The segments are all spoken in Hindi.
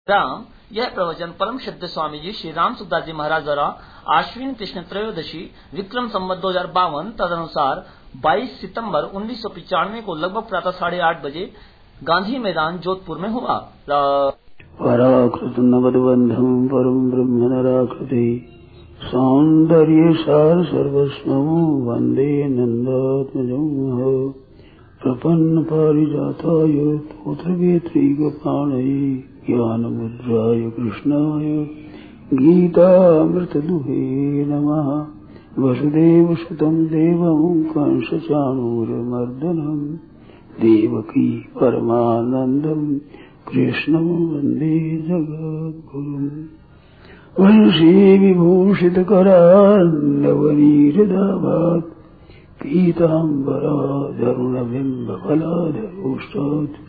राम। यह प्रवचन परम श्रद्धेय स्वामी जी श्री राम सुखदास जी महाराज द्वारा आश्विन कृष्ण त्रयोदशी विक्रम संवत 2052 तदनुसार 22 सितंबर 1995 को लगभग प्रातः 8:30 बजे गांधी मैदान जोधपुर में हुआ। पराकृत नवदबंधम परम ब्रह्म नराकृति सौंदर्य सार सर्वस्वं वंदे नंदात्मजं प्रपन्न पारिजाताय तोत्रवेत्रैकपाणये ज्ञानमुद्राय कृष्णाय गीतामृतदुहे नमः। वसुदेवसुतं देवं कंसचाणूरमर्दनं देवकी परमानन्दं कृष्णं वन्दे जगद्गुरुम्। वंशी विभूषितकरान्नवनीरदाभात् पीताम्बराधरुणबिम्बफलाधरोष्टात्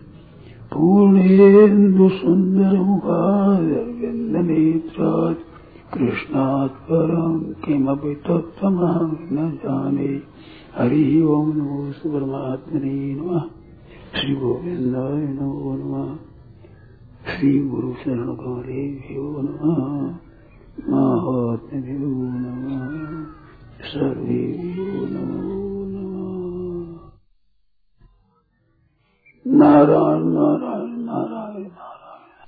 पूर्णेन्दुसुन्दरमुखादरविन्दनेत्रात् कृष्णात् परं किमपि तत्त्वमहं न जाने। हरिः ओं नमो परमात्मने नमः। श्री गोविन्दाय नमो नमः। श्री गुरु शरण कमलेभ्यो नमः। महात्म्यभ्यो नमः। सर्वेभ्यो नमो नमः। नारायण नारायण नारायण नारायण।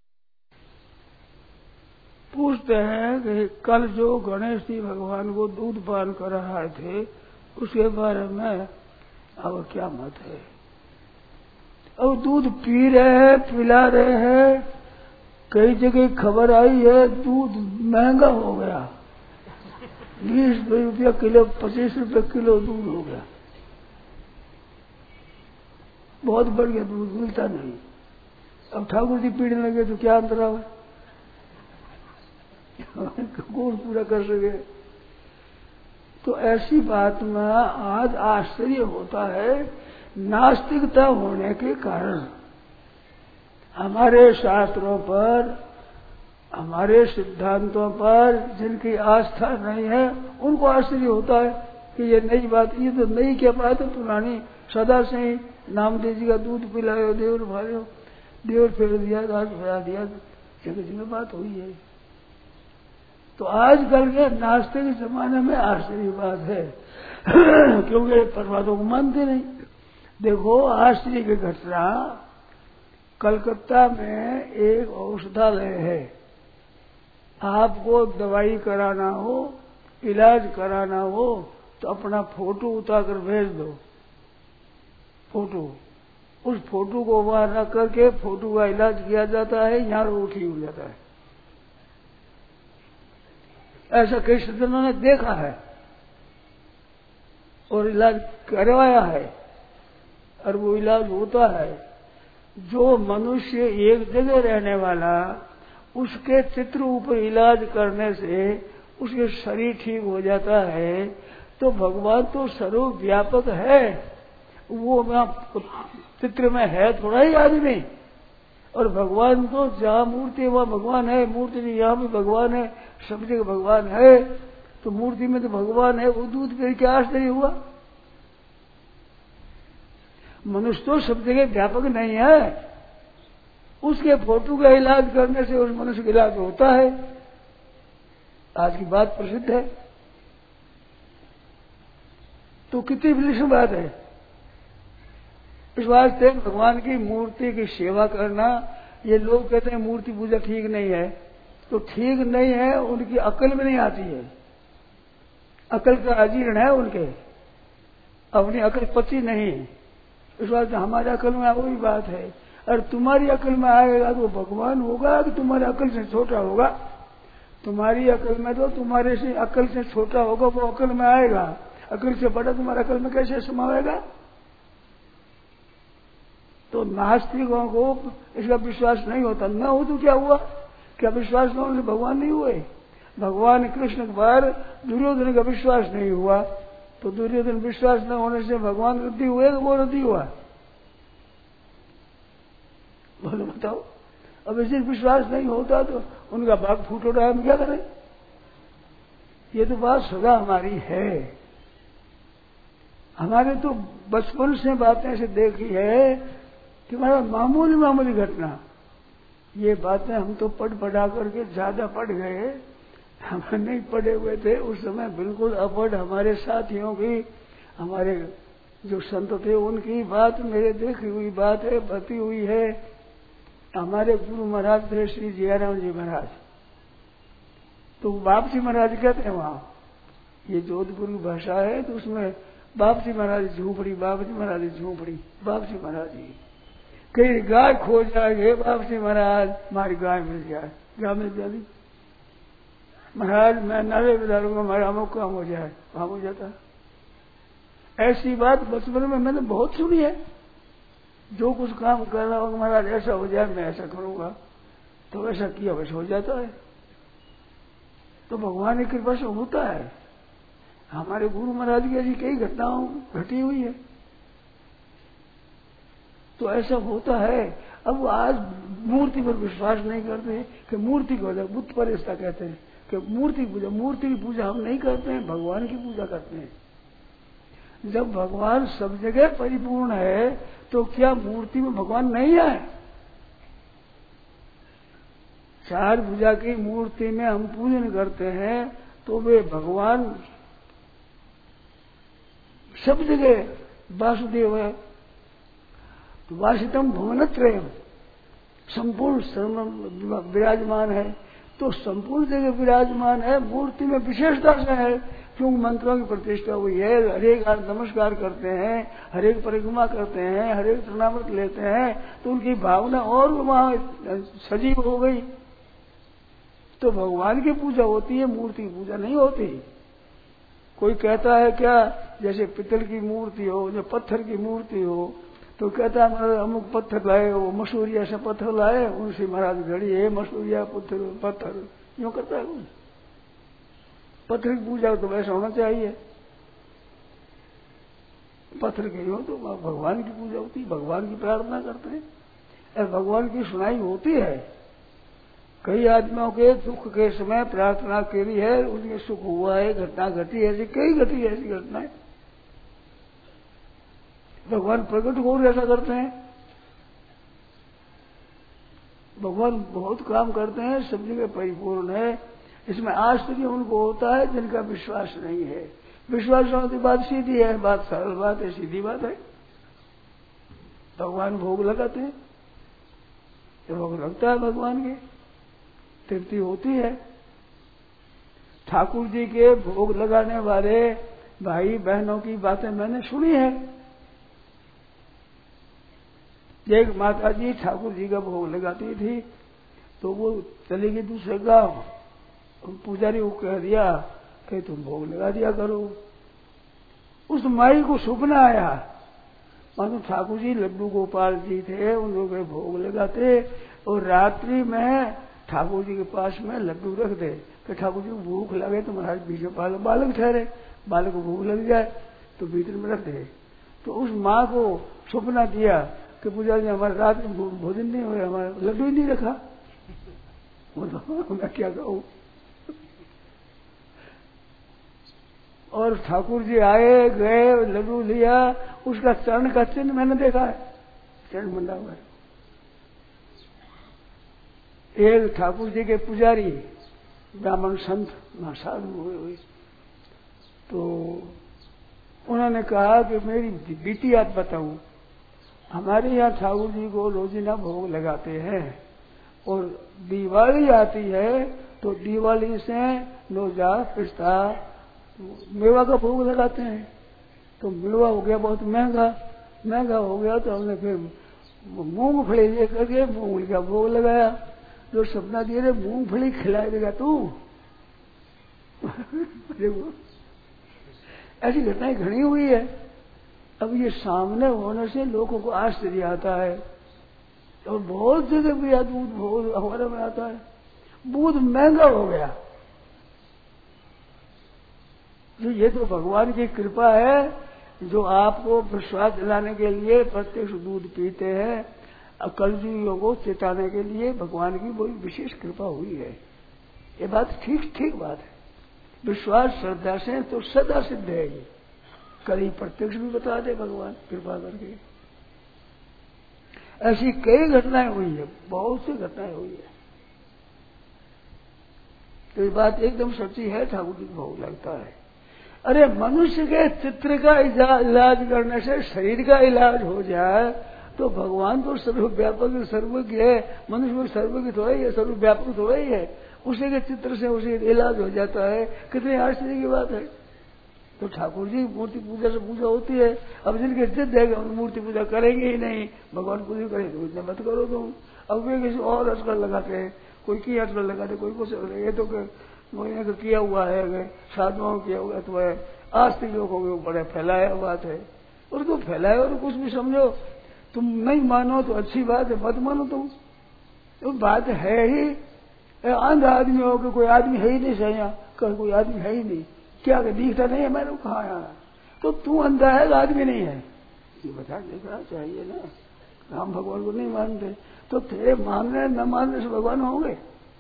पूछते हैं कि कल जो गणेश जी भगवान को दूध पान कर रहे थे उसके बारे में अब क्या मत है। अब दूध पी रहे हैं, पिला रहे हैं। कई जगह खबर आई है दूध महंगा हो गया, 20 रुपया किलो, 25 रुपया किलो दूध हो गया। बहुत बढ़िया दूध मिलता नहीं। अब ठाकुर जी पीने लगे तो क्या अंतराव है, कौन पूरा कर सके। तो ऐसी बात में आज आश्चर्य होता है। नास्तिकता होने के कारण हमारे शास्त्रों पर, हमारे सिद्धांतों पर जिनकी आस्था नहीं है उनको आश्चर्य होता है कि ये नई बात, ये तो नई क्या बात है, पुरानी सदा से ही नामदेव जी का दूध पिलायो, देवर भायो, देवर फेर दिया, राज फैला दिया, जगह जगह बात हुई है। तो आजकल के नास्तिक जमाने में आश्चर्य बात है क्योंकि परमात्मा को मानते नहीं। देखो आश्चर्य की घटना, कलकत्ता में एक औषधालय है। आपको दवाई कराना हो, इलाज कराना हो तो अपना फोटो उतार कर भेज दो। फोटो, उस फोटो को वहां रख करके फोटो का इलाज किया जाता है, यहाँ रोग ठीक हो जाता है। ऐसा कई सज्जनों ने देखा है और इलाज करवाया है और वो इलाज होता है। जो मनुष्य एक जगह रहने वाला, उसके चित्र ऊपर इलाज करने से उसके शरीर ठीक हो जाता है। तो भगवान तो सर्वव्यापक है, वो चित्र में है थोड़ा ही आदमी। और भगवान तो जहाँ मूर्ति है वहाँ भगवान है, मूर्ति भी यहाँ भी भगवान है, सब जगह भगवान है। तो मूर्ति में तो भगवान है, वो दूध पे क्या आश्चर्य हुआ। मनुष्य तो सब जगह व्यापक नहीं है, उसके फोटो का इलाज करने से उस मनुष्य का इलाज होता है। आज की बात प्रसिद्ध है। तो कितनी विलक्षण बात है। इस वास्ते भगवान की मूर्ति की सेवा करना, ये लोग कहते हैं मूर्ति पूजा ठीक नहीं है, तो ठीक नहीं है, उनकी अकल में नहीं आती है। अकल का अजीर्ण है उनके, अपनी अकल पची नहीं। इस वास्ते हमारी अकल में वही बात है। और तुम्हारी अकल में आएगा तो भगवान होगा कि तुम्हारी अकल से छोटा होगा। तुम्हारी अकल में तो तुम्हारे से अकल से छोटा होगा, वो अकल में आएगा। अकल से बड़ा तुम्हारा अकल में कैसे समाएगा। तो नास्तिकों को इसका विश्वास नहीं होता। न हो तो क्या हुआ, क्या विश्वास न होने से भगवान नहीं हुए। भगवान कृष्ण पर दुर्योधन का विश्वास नहीं हुआ, तो दुर्योधन विश्वास न होने से भगवान रद्दी हुए तो वो रद्दी हुआ। बोलो बताओ। अब इसे विश्वास नहीं होता तो उनका भाग फूट रहा है, हम क्या करें। ये तो बात सदा हमारी है। हमारे तो बचपन से बातें ऐसे देखी है कि हमारा मामूली मामूली घटना ये बातें हम तो पढ़ा करके ज्यादा पढ़ गए, हम नहीं पढ़े हुए थे उस समय, बिल्कुल अपढ़। हमारे साथियों की, हमारे जो संत थे उनकी बात मेरे देखी हुई बात है, बती हुई है। हमारे गुरु महाराज थे श्री जयराम जी महाराज, तो बापजी महाराज कहते हैं वहां, ये जोधपुर की भाषा है, तो उसमें बापजी महाराज झूपड़ी, बापजी महाराज झूपड़ी, बापजी महाराज जी कहीं गाय खो जाए, बापजी महाराज हमारी गाय मिल जाए, गाय मिल जाती महाराज मैं नारे बजारूंगा, हमारा अमुक काम हो जाए, काम हो जाता। ऐसी बात बचपन में मैंने बहुत सुनी है, जो कुछ काम कर रहा होगा महाराज ऐसा हो जाए, मैं ऐसा करूंगा, तो ऐसा किया वैसा हो जाता है। तो भगवान की कृपा से होता है। हमारे गुरु महाराज की ऐसी कई घटनाओं घटी हुई है, तो ऐसा होता है। अब आज मूर्ति पर विश्वास नहीं करते कि मूर्ति को बुद्ध पर ऐसा कहते हैं कि मूर्ति पूजा, मूर्ति की पूजा हम नहीं करते हैं, भगवान की पूजा करते हैं। जब भगवान सब जगह परिपूर्ण है तो क्या मूर्ति में भगवान नहीं है? चार भुजा की मूर्ति में हम पूजन करते हैं तो वे भगवान सब जगह वासुदेव है। तो वासितम भुवनत्रयम, संपूर्ण विराजमान है, तो संपूर्ण जगह विराजमान है, मूर्ति में विशेषता से है, क्योंकि मंत्रों की प्रतिष्ठा हुई है। हरेक नमस्कार करते हैं, हरेक परिक्रमा करते हैं, हरेक प्रणामत लेते हैं, तो उनकी भावना और वहां सजीव हो गई। तो भगवान की पूजा होती है, मूर्ति की पूजा नहीं होती। कोई कहता है क्या, जैसे पित्तल की मूर्ति हो, जो पत्थर की मूर्ति हो, तो कहता है अमुक पत्थर लाए, वो मसूरिया से पत्थर लाए, उनसे महाराज घड़ी है, मसूरिया पत्थर यूं करता है। पत्थर की पूजा तो वैसा होना चाहिए, पत्थर के हो तो भगवान की पूजा होती है, भगवान की प्रार्थना करते हैं, भगवान की सुनाई होती है। कई आदमियों के दुख के समय प्रार्थना करी है, उनके सुख हुआ है, घटना घटी है, ऐसी कई घटी है, ऐसी घटनाएं भगवान प्रकट हो ऐसा करते हैं। भगवान बहुत काम करते हैं, सब जगह परिपूर्ण है। इसमें आश्चर्य उनको होता है जिनका विश्वास नहीं है। विश्वास होने की बात सीधी है, बात सरल बात है, सीधी बात है। भगवान भोग लगाते हैं, तो भोग लगता है भगवान के, तृप्ति होती है। ठाकुर जी के भोग लगाने वाले भाई बहनों की बातें मैंने सुनी है। एक माता जी ठाकुर जी का भोग लगाती थी, तो वो चली गई दूसरे गांव, पुजारी को कह दिया कि तुम भोग लगा दिया करो। उस माई को सपना आया, मानो ठाकुर जी लड्डू गोपाल जी थे, उन लोग भोग लगाते और रात्रि में ठाकुर जी के पास में लड्डू रख दे कि ठाकुर जी को भूख लगे तो महाराज बीच में बालक ठहरे, बालक को भूख लग जाए तो भीतर में रख दे। तो उस माँ को सपना दिया कि पूजा जी हमारे रात में भोजन नहीं हुआ, हमारा लड्डू ही नहीं रखा। वो तो मैं क्या कहूँ। और ठाकुर जी आए गए, लड्डू लिया, उसका चरण का चिन्ह मैंने देखा है, चरण बंधा हुआ है। एक ठाकुर जी के पुजारी ब्राह्मण संत साधु हुए, तो उन्होंने कहा कि मेरी बीती याद बताऊं, हमारे यहाँ ठाकुर जी को रोजीना भोग लगाते हैं और दिवाली आती है तो दिवाली से नौजा पिस्ता मेवा का भोग लगाते हैं। तो मेवा हो गया बहुत महंगा हो गया, तो हमने फिर मूंगफली लेकर के मूंगफली का भोग लगाया। जो सपना दिए रे मूंगफली खिला देगा तू। ऐसी घटनाएं घनी हुई है। अब ये सामने होने से लोगों को आश्चर्य आता है, और बहुत जगह भी दूध भोग हमारे में आता है। दूध महंगा हो गया, जो ये तो भगवान की कृपा है, जो आपको विश्वास दिलाने के लिए प्रत्यक्ष दूध पीते हैं, कलयुगियों को चेताने के लिए भगवान की बड़ी विशेष कृपा हुई है। ये बात ठीक बात है। विश्वास श्रद्धा से तो सदा सिद्ध है। ये कभी प्रत्यक्ष भी बता दे भगवान कृपा करके। ऐसी कई घटनाएं हुई है, बहुत सी घटनाएं हुई है। तो ये बात एकदम सच्ची है, ठाकुर जी को भोग लगता है। अरे मनुष्य के चित्र का इलाज करने से शरीर का इलाज हो जाए तो भगवान तो सर्वव्यापक सर्वज्ञ है, मनुष्य को सर्वज्ञ थोड़ा ही है, सर्वव्यापक थोड़ा ही है। उसी के चित्र से उसी इलाज हो जाता है। कितनी आश्चर्य की बात है। तो ठाकुर जी मूर्ति पूजा से पूजा होती है। अब जिनके जिद है हम मूर्ति पूजा करेंगे ही नहीं, भगवान पूजा करेंगे तो इतना मत करो तुम। अब वे किसी और अटकल लगाते हैं, कोई की अटकल लगाते, कोई कुछ। ये तो मोहिने का किया हुआ है, साधुओं किया हुआ तो है, आस्तिकों को भी बड़े फैलाया बात है। और तो फैलाए और कुछ भी समझो, तुम नहीं मानो तो अच्छी बात है, मत मानो तुम। तो बात है ही अंध आदमी हो कि कोई आदमी है ही नहीं सही, कोई आदमी है ही नहीं, क्या दिखता नहीं है, मैंने कहा यहाँ तो तू अंधा है, आदमी नहीं है, ये बता देखना चाहिए ना। हम भगवान को नहीं मानते तो तेरे मानने न मानने से भगवान होंगे?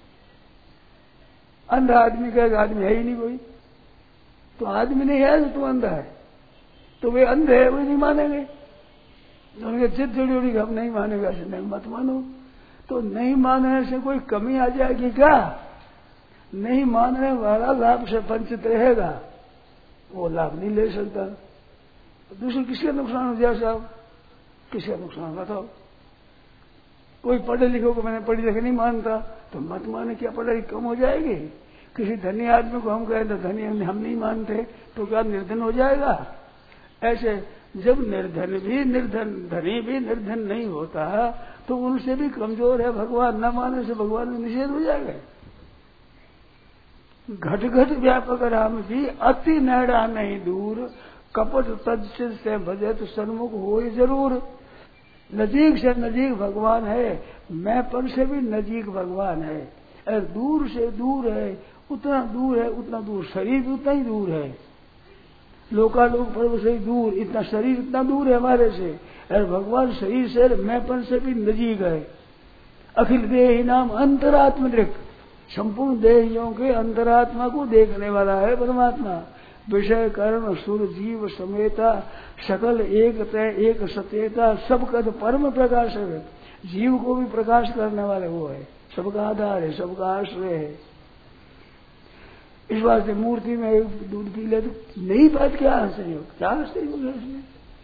अंधा आदमी कहेगा आदमी है ही नहीं कोई, तो आदमी नहीं है तो तू अंधा है, तो वे अंधे है, वे नहीं मानेंगे। उनके जिद जुड़ी हुई हम नहीं मानेगा, ऐसे नहीं मत मानो। तो नहीं मानने से कोई कमी आ जाएगी क्या? नहीं मानने वाला लाभ से वंचित रहेगा, वो लाभ नहीं ले सकता। दूसरे किसका नुकसान हो जाए साहब? किसका नुकसान बताओ? कोई पढ़े लिखे को मैंने पढ़ी लिखे नहीं मानता तो मत माने, क्या पढ़ाई कम हो जाएगी? किसी धनी आदमी को हम कहें तो धनी हम नहीं मानते तो क्या निर्धन हो जाएगा? ऐसे जब निर्धन भी निर्धन, धनी भी निर्धन नहीं होता तो उनसे भी कमजोर है भगवान, न मानने से भगवान में निषेध हो जाएगा। घट घट व्यापक राम जी अति नैड़ा नहीं दूर, कपट तजचित से भजे तो सन्मुख हो जरूर। नजीक से नजीक भगवान है, मैं पर से भी नजीक भगवान है, और दूर से दूर है, उतना दूर है उतना दूर, शरीर भी उतना ही दूर है, लोकालोक पर्व से दूर, इतना शरीर इतना दूर है हमारे से, और भगवान शरीर से मैंपन से भी नजीक है। अखिल देही नाम अंतरात्म दृक, संपूर्ण देहियों के अंतरात्मा को देखने वाला है परमात्मा। विषय कर्ण सुर जीव समेता, सकल एक तय एक सचेता, सब कद परम प्रकाश है। जीव को भी प्रकाश करने वाले वो है, सबका आधार है, सबका आश्रय है। इस वास्ते मूर्ति में दूध पी ले तो नई बात क्या आश्चर्य हो, क्या आश्चर्य होगा इसमें?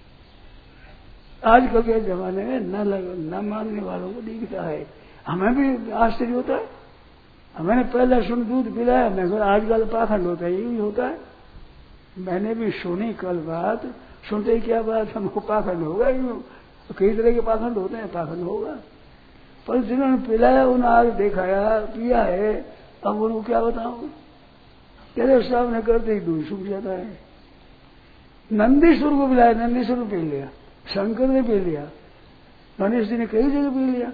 आजकल के जमाने में न मानने वालों को दिखता है, हमें भी आश्चर्य होता है। मैंने पहले सुन दूध पिलाया, मैं आजकल पाखंड होता है, यही होता है। मैंने भी सुनी कल बात, सुनते ही क्या बात, हमको पाखंड होगा, कई तरह के पाखंड होते हैं, पाखंड होगा। पर जिन्होंने पिलाया उन्हें आगे दिखाया पिया है, अब उनको क्या बताऊं? कहते सामने करते ही दूध सूख जाता है। नंदीश्वर को पिलाया, नंदीश्वर को पी लिया, शंकर ने पी लिया, गणेश जी ने कई जगह पी लिया।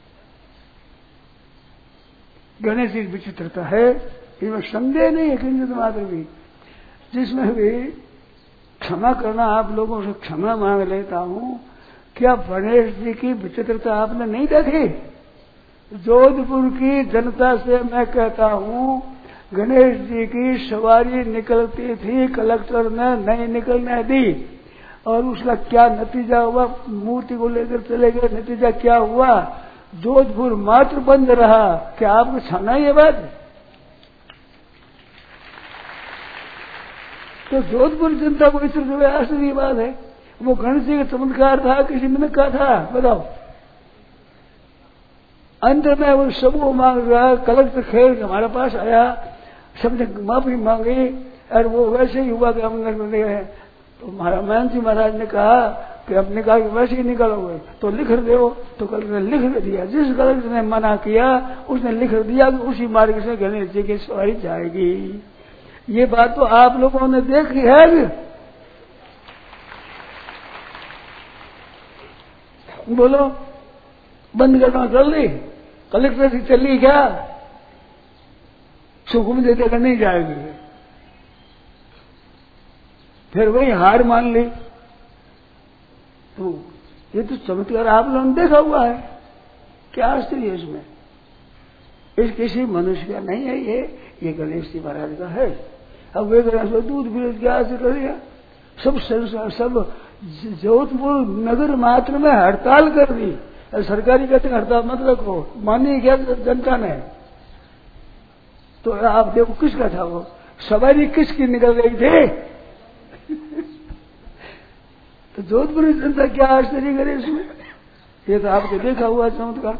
गणेश जी विचित्रता है, इनमें संदेह नहीं है किंचित मात्र भी, जिसमें भी क्षमा करना आप लोगों से क्षमा मांग लेता हूं। क्या गणेश जी की विचित्रता आपने नहीं देखी? जोधपुर की जनता से मैं कहता हूं, गणेश जी की सवारी निकलती थी, कलेक्टर ने नहीं निकलने दी, और उसका क्या नतीजा हुआ? मूर्ति को लेकर चले गए, नतीजा क्या हुआ? जोधपुर मात्र बंद रहा। क्या आपको छाना ये बात? तो जोधपुर जनता को इस आश्चर्य की बात है। वो गणेश जी का चमत्कार था, किसी निमित्त का था? बताओ। अंत में वो सबको मांग रहा, कलेक्टर खेल के हमारे पास आया, सबने माफी मांगी, और वो वैसे ही हुआ कि हम निकल गए। तो महाराज जी महाराज ने कहा कि हमने कहा कि वैसे ही निकलोगे तो लिख दो, तो कलेक्टर ने लिख दिया। जिस कलेक्टर ने मना किया उसने लिख दिया कि उसी मार्ग से गणेश जी की सवारी जाएगी। ये बात तो आप लोगों ने देखी है भी। बोलो, बंद करना कर ली, कलेक्टर से चली क्या? सुकुम देते कर नहीं जाएगी, फिर वही हार मान ली। तो ये तो चमत्कार आप लोगों ने देखा हुआ है, क्या आश्चर्य है इसमें? इस किसी मनुष्य का नहीं है, ये गणेश जी महाराज का है। अब वे गणेश दूध भी क्या से कर दिया, सब जोधपुर नगर मात्र में हड़ताल कर दी, सरकारी कहते हड़ताल मत रखो, मानी क्या जनता ने। तो आप देखो किसका था वो, सवारी किसकी निकल रही थी। तो जोधपुर की जनता क्या आश्चर्य करे इसमें, ये तो आपको देखा हुआ चमत्कार।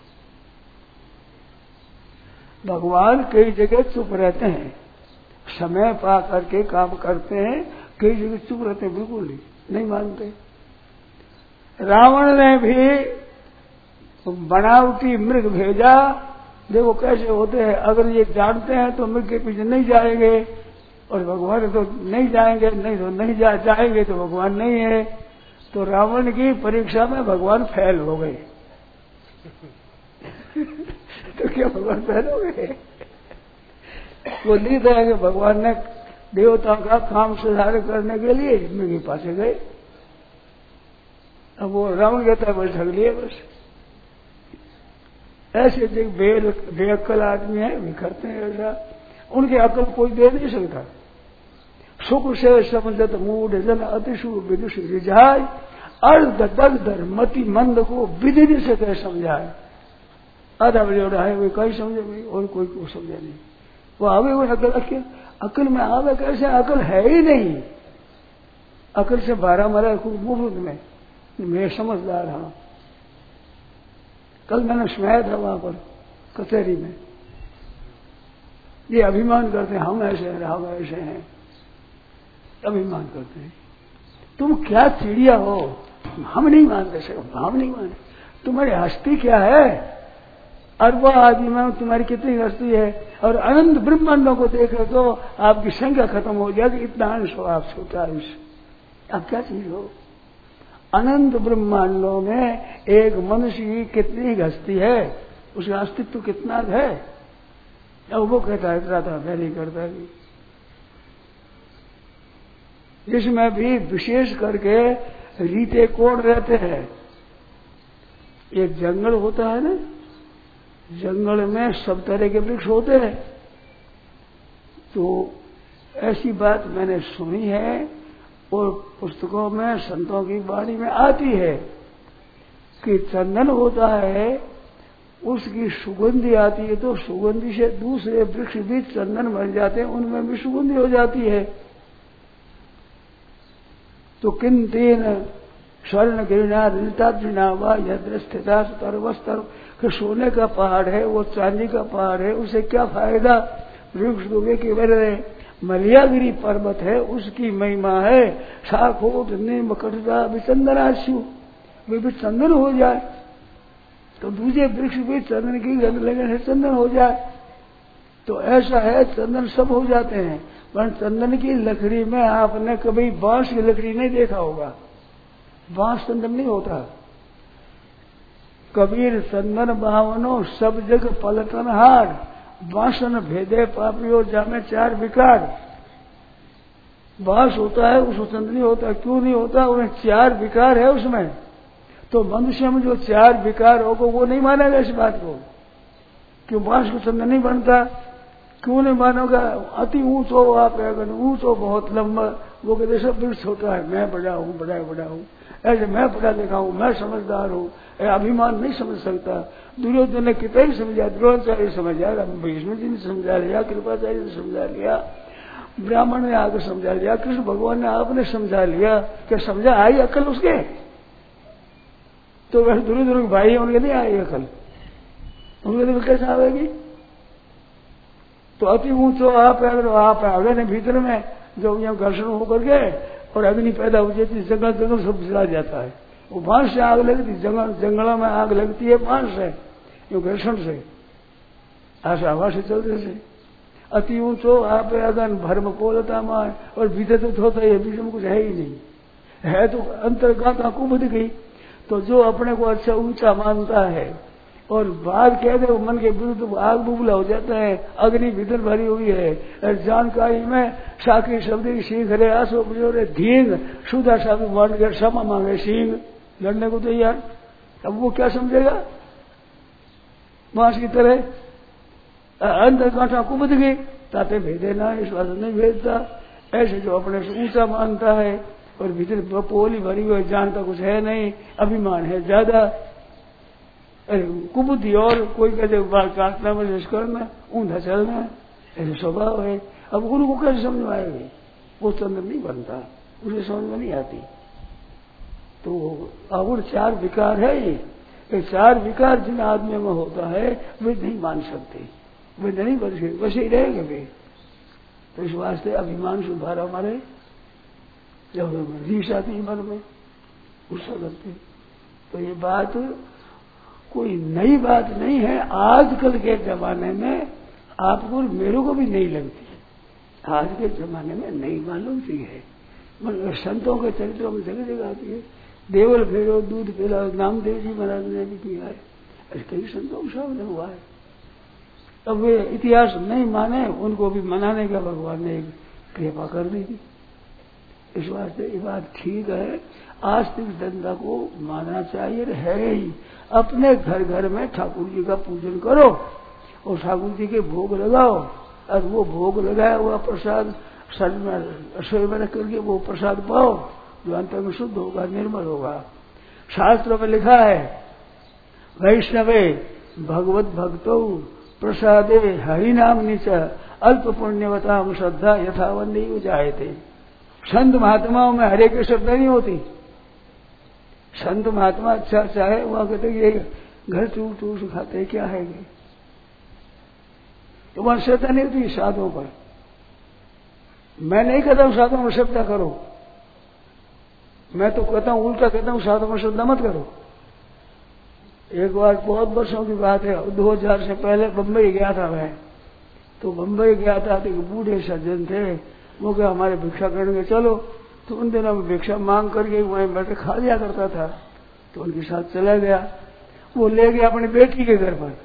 भगवान कई जगह चुप रहते हैं, समय पा करके काम करते हैं, कई जगह चुप रहते हैं, बिल्कुल नहीं मानते। रावण ने भी बनावटी मृग भेजा, देखो कैसे होते हैं, अगर ये जानते हैं तो मृग के पीछे नहीं जाएंगे, और भगवान तो नहीं जाएंगे, नहीं तो नहीं जाएंगे तो भगवान नहीं है। तो रावण की परीक्षा में भगवान फेल हो गए। तो क्या भगवान फेल हो गए? वो नहीं था कि भगवान ने देवताओं का काम सुधार करने के लिए मृग के पास गए। अब वो रावण कहता है बस ठग लिए बस। ऐसे जो बेअक्कल आदमी है वे करते हैं ऐसा, उनकी अकल कोई दे नहीं सकता। सुख से समझत मूढ़ जन अतिशु विदुष रिझाय, अर्ध दग्धर मति मंद को विधि से कह समझाए। आधा बजे उड़ाए वे कहीं समझे भाई, और कोई को समझे नहीं। वो आवे वो अकल में आवे कैसे, अकल है ही नहीं। अकल से बारह मरा खूब मुफ्त में, मैं समझदार हाँ। कल मैंने सुनाया था वहां पर कचहरी में, ये अभिमान करते हैं हम ऐसे हैं, हम ऐसे हैं, अभिमान करते हैं। तुम क्या चिड़िया हो, हम नहीं मानते सर, हम नहीं मानते। तुम्हारी हस्ती क्या है, अरबों आदि में तुम्हारी कितनी हस्ती है, और अनंत ब्रह्मांडों को देखे तो आपकी संख्या खत्म हो जाएगी, इतना अंश हो आप, छोटा अंश। आप क्या चीज हो, अनंत ब्रह्मांडों में एक मनुष्य की कितनी हस्ती है, उसका अस्तित्व कितना है। अब वो कहता है इतना था, मैं नहीं करता। जिसमें भी विशेष करके रीते कोण रहते हैं। एक जंगल होता है ना, जंगल में सब तरह के वृक्ष होते हैं। तो ऐसी बात मैंने सुनी है और पुस्तकों में संतों की वाणी में आती है कि चंदन होता है, उसकी सुगंधी आती है, तो सुगंधी से दूसरे वृक्ष भी चंदन बन जाते हैं, उनमें भी सुगंधी हो जाती है। तो किन तीन स्वर्ण गिरिना रिताद्रिना वा यद्रस्थिता सर्वस्तर, कि सोने का पहाड़ है, वो चांदी का पहाड़ है, उसे क्या फायदा। वृक्ष दुबे की वजह मलियागिरी पर्वत है, उसकी महिमा है शाखोट नीम कटुता विचंदनाशु, वे भी चंदन हो जाए तो दूसरे वृक्ष भी चंदन की गंध लगने से चंदन हो जाए। तो ऐसा है, चंदन सब हो जाते हैं, पर चंदन की लकड़ी में आपने कभी बांस की लकड़ी नहीं देखा होगा, बांस चंदन नहीं होता। कबीर चंदन भावनो सब जग पलटन हार, बांसन भेदे पापियो जामे चार विकार। बांस होता है उसको चंदन नहीं होता, क्यों नहीं होता, उन्हें चार विकार है उसमें। तो मनुष्य में जो चार विकार होगा वो नहीं मानेगा इस बात को, क्यों बांस को चंदन नहीं बनता, क्यों नहीं मानोगा। अति ऊंचो आप अगर ऊंचो बहुत लंबा, वो कहते सब वृक्ष छोटा है, मैं बड़ा हूँ, बड़ा हूँ, ऐसे मैं पढ़ा लिखा हूँ, मैं समझदार हूँ, अभिमान नहीं समझ सकता। दुर्योधन ने कितना ही समझा, द्रोणाचार्य समझा, भीष्म जी ने समझा लिया, कृपाचार्य ने समझा लिया, ब्राह्मण ने आकर समझा लिया, कृष्ण भगवान ने आपने समझा लिया, क्या समझा आई अकल उसके। तो वह दुर्योधन के भाई उनके नहीं आई अकल, उनके तो कैसे आवेगी। तो अति ऊंचो आप आगे ने भीतर में जो यहाँ घर्षण होकर के और अग्नि पैदा हो जाती, जंगल जंगल सब जला जाता है। वो बांस से आग लगती, जंगलों में आग लगती है बांस से, यो घर्षण से, ऐसा हवा से चलते से। अति ऊंचो आप अगन भर्म कोलता मार, और भीतर तो होता है, बीच में कुछ है ही नहीं, है तो अंतर्गाता कुबद गई। तो जो अपने को अच्छा ऊंचा मानता है और बात कह दे मन के विरुद्ध आग बुबला हो जाता है, अग्नि भीतर भरी हुई है। जानकारी में साकी शब्द की सीख रहे, आसो बुझोरे धींग सुधा साधु मान कर क्षमा मांगे सींग, लड़ने को तैयार। अब वो क्या समझेगा, बांस की तरह अंदर कांटा कुबद गई, ताते भेदे ना, इस बात नहीं भेजता। ऐसे जो अपने से ऊंचा मानता है और भीतर पोली भरी हुई, जानता कुछ है नहीं, अभिमान है ज्यादा, कुबुद्धि और कोई कहते बाल काटना वर्जिश करना, ऊंधा चलना, ऐसे स्वभाव है। अब गुरु को कैसे समझ में आएगी? वो चंद्र नहीं बनता, उसे समझ में नहीं आती। तो और 4 विकार है ये 4 विकार जिन आदमियों में होता है वे नहीं मान सकते, वे नहीं बन सकते, वैसे ही रहेंगे वे। तो इस वास्ते अभिमान सुधार हमारे जब रीस आती मन में गुस्सा करते। तो ये बात कोई नई बात नहीं है, आजकल के जमाने में आपको मेरे को भी नहीं लगती, आज के जमाने में नहीं मालूम सी है। मतलब संतों के चरित्रों में जगह जगह आती है, देवल फेरो दूध पिलाओ, नामदेव जी महाराज ने भी किया है, ऐसे कई संतों को सामने हुआ है। अब वे इतिहास नहीं माने, उनको भी मनाने का भगवान ने एक कृपा कर दी थी। इस वास्ते ये बात ठीक है, आस्तिक धंधा को मानना चाहिए, है ही। अपने घर घर में ठाकुर जी का पूजन करो और ठाकुर जी के भोग लगाओ, और वो भोग लगाया हुआ प्रसाद शरीर में रसोई में रख करके वो प्रसाद पाओ, जो अंतर में शुद्ध होगा, निर्मल होगा। शास्त्रों में लिखा है, वैष्णवे भगवत भक्तौ प्रसादे हरिनाम नीच अल्प पुण्यवताम श्रद्धा यथावन्नी जायते। संत महात्माओं में हरे की श्रद्धा नहीं होती। संत महात्मा अच्छा है, वहां कहते ये घर चूट चूट खाते क्या है ये, तो वहां श्रद्धा नहीं होती साधुओं पर। मैं नहीं कहता हूं साधुओं में श्रद्धा करो, मैं तो कहता हूं उल्टा कहता हूं साधुओं में श्रद्धा मत करो। एक बार बहुत वर्षों की बात है, 2000 से पहले बम्बई गया था मैं, तो बम्बई गया था तो बूढ़े सज्जन थे, वो क्या हमारे भिक्षा करेंगे चलो, तो उन दिनों में भिक्षा मांग करके वहीं बैठे खा लिया करता था, तो उनके साथ चला गया। वो ले गया अपनी बेटी के घर पर,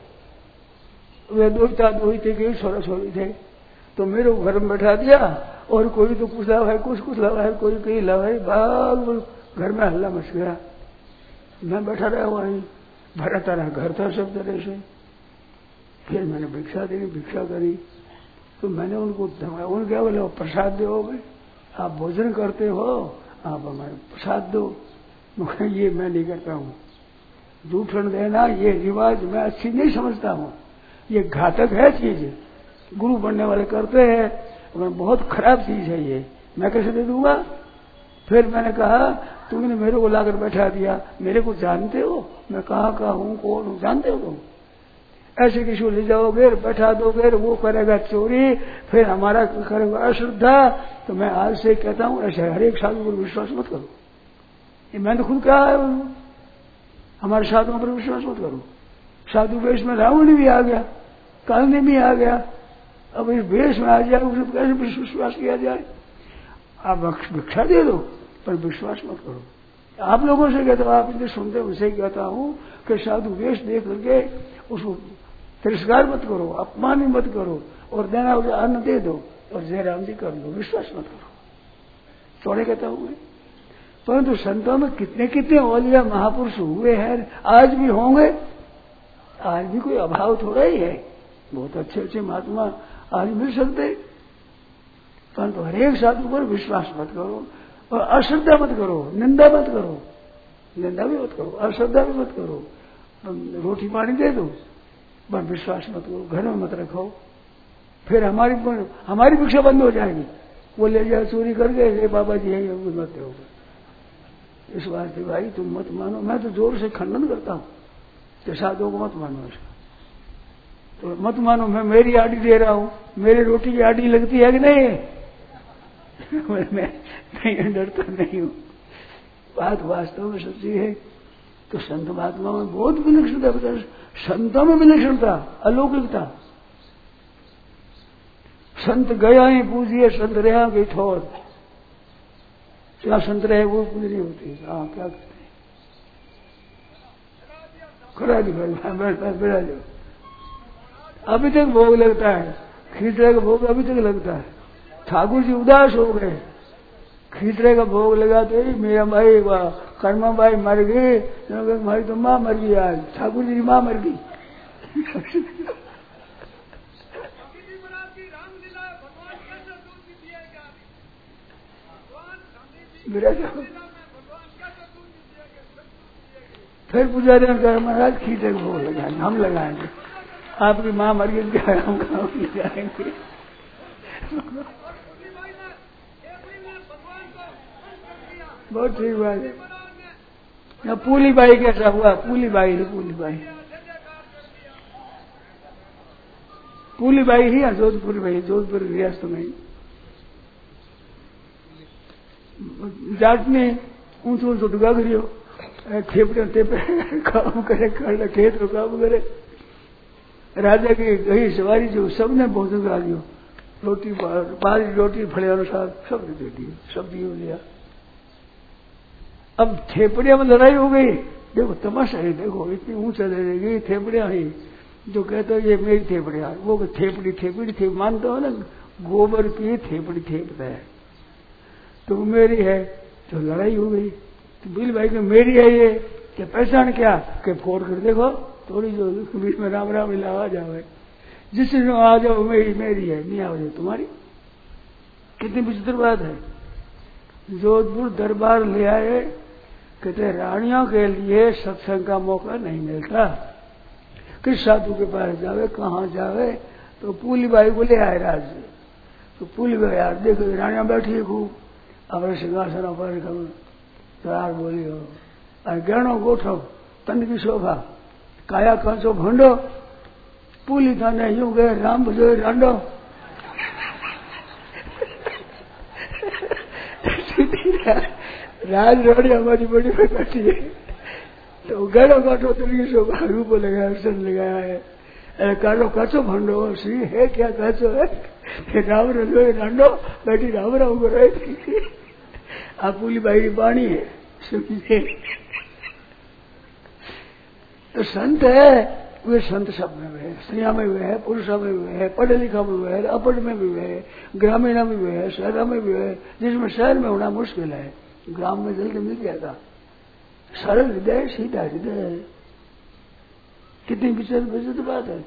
वे दो थे कि छोरा छोरी थे, तो मेरे को घर में बैठा दिया, और कोई तो कुछ लावा है, कुछ लावा है, कोई कहीं लावा है, भाग घर में हल्ला मच गया। मैं बैठा रहा वहीं, भरा तारा घर था सब तरह से। फिर मैंने भिक्षा देनी, भिक्षा करी, तो मैंने उनको धमाया, उन क्या बोले प्रसाद दोगे, आप भोजन करते हो, आप हमारे प्रसाद दो। ये मैं नहीं करता हूँ, जूठन देना ये रिवाज मैं अच्छी नहीं समझता हूँ, ये घातक है चीज, गुरु बनने वाले करते हैं, बहुत खराब चीज है ये, मैं कैसे दे दूंगा। फिर मैंने कहा तुमने मेरे को लाकर बैठा दिया, मेरे को जानते हो, मैं कहाँ का हूँ, कौन हूँ, जानते हो तुम, ऐसे किसी को ले जाओगे बैठा दोगे, वो करेगा चोरी, फिर हमारा करेगा अश्रद्धा। तो मैं आज से कहता हूँ ऐसे हर एक साधु पर विश्वास मत करो, ये मैंने तो खुद कहा है, हमारे साधुओं पर विश्वास मत करो। साधु वेश में रावण भी आ गया, कालनी भी आ गया, अब इस वेश में आ जाए उसे कैसे विश्वास किया जाए। आप भिक्षा दे दो पर विश्वास मत करो। आप लोगों से कहता हूँ, आप इतने सुनते उनसे कहता हूँ कि साधु वेश देख करके उसको तिरस्कार मत करो, अपमान मत करो, और देना उसे अन्न दे दो और जयराम जी कर लो, विश्वास मत करो, थोड़े कहता हूँ मैं। परंतु संतों में कितने कितने औलिया महापुरुष हुए हैं, आज भी होंगे, आज भी कोई अभाव थोड़ा ही है, बहुत अच्छे अच्छे महात्मा आज मिल सकते। परंतु हरेक साधु पर विश्वास मत करो, और अश्रद्धा मत करो, निंदा मत करो, निंदा भी मत करो, अश्रद्धा भी मत करो। रोटी पानी दे दो पर विश्वास मत करो, घर में मत रखो, फिर हमारी भिक्षा बंद हो जाएगी, वो ले जाए चोरी करके, ये बाबा जी है मत दो। इस वास्ते भाई तुम मत मानो, मैं तो जोर से खंडन करता हूँ कि साधुओं को मत मानो इसका, तो मत मानो। मैं मेरी आड़ी दे रहा हूँ, मेरी रोटी की आड़ी लगती है कि नहीं मैं नहीं डरता नहीं हूँ, बात वास्तव में सच्ची है। तो संत महात्मा में बहुत विलक्षणता, संतों में विलक्षणता, अलौकिकता। संत गया ही पूजिए, संत रहा गई ठोर, क्या संत रहे वो पूरी होती। हाँ क्या करते हैं, खड़ा दिखा बैठा जाओ। अभी तक भोग लगता है, खींचड़े का भोग अभी तक लगता है। ठाकुर जी उदास हो गए, खींचड़े का भोग लगाते ही मेरा भाई कर्मा भाई मर गई, हमारी तो माँ मर गई, आज ठाकुर जी की माँ मर गई। फिर पुजारी ने कहा महाराज खींचे भोग लगाएंगे, हम लगाएंगे, आपकी माँ मर गई क्या हम लगाएंगे। बहुत ठीक बात है। ना पूली बाई कैसा हुआ, पूली बाई ही पूली बाई ही है जोधपुर में, जोधपुर रियासत में जाट ने ऊंच ऊंच डुगा करियो थेपड़े थेपड़े काम करे, खेत को काम करे। राजा की गई सवारी जो सबने भोजन करा दियो, रोटी बारी रोटी फले अनुसार सब दे दिए, सब दियो लिया। अब थेपड़िया में लड़ाई हो गई, देखो तमाशा है, देखो इतनी ऊंचा दे देगी थेपड़िया ही, जो कहते हो ये मेरी थेपड़िया, वो थेपड़ी मानते हो ना, गोबर की थेपड़ी थेपता है तो वो मेरी है। तो लड़ाई हो गई, तो बिल भाई को मेरी है ये, क्या पहचान क्या के फोड़ कर देखो, थोड़ी जो बीच में राम राम मिला आ जाए, जिससे आ जाओ मेरी है, नहीं आओ तुम्हारी। कितनी विचित्र बात है। जोधपुर दरबार ले आए, कहते रानियों के लिए सत्संग का मौका नहीं मिलता, किस साधु के पास जावे, कहाँ जावे। तो पूली बाई को ले आए राज से। तो पूली बाई यार देखो रानियां बैठी है खूब अपने सिंहासन पर, चार बोली हो और गहणों गोठो तन की शोभा, काया कंचो भंडो, पूली थाने यूं गए राम भजो रांडो। राज रोड़ी हमारी बड़ी में बैठी है, तो गहणों गोठो तन की शोभा रूप लगाया, अवसर लगाया है, अरे कालो कचो भंडो श्री है क्या कचो है, राम रजो रांडो बैठी राम राम को रही थी। आप पूली बाई की बाणी है, सुनिए। तो संत है, वे संत सब में हुए, स्त्रियों में हुए है, पुरुषों में हुए है, पढ़े लिखा में हुए है, अपढ़ में भी हुए है, ग्रामीण में हुए है, शहरों में भी हुए है। जिसमें शहर में होना मुश्किल है, ग्राम में जल्दी मिल जाएगा। सरल हृदय, सीधा हृदय है। कितनी विचित्र बात है।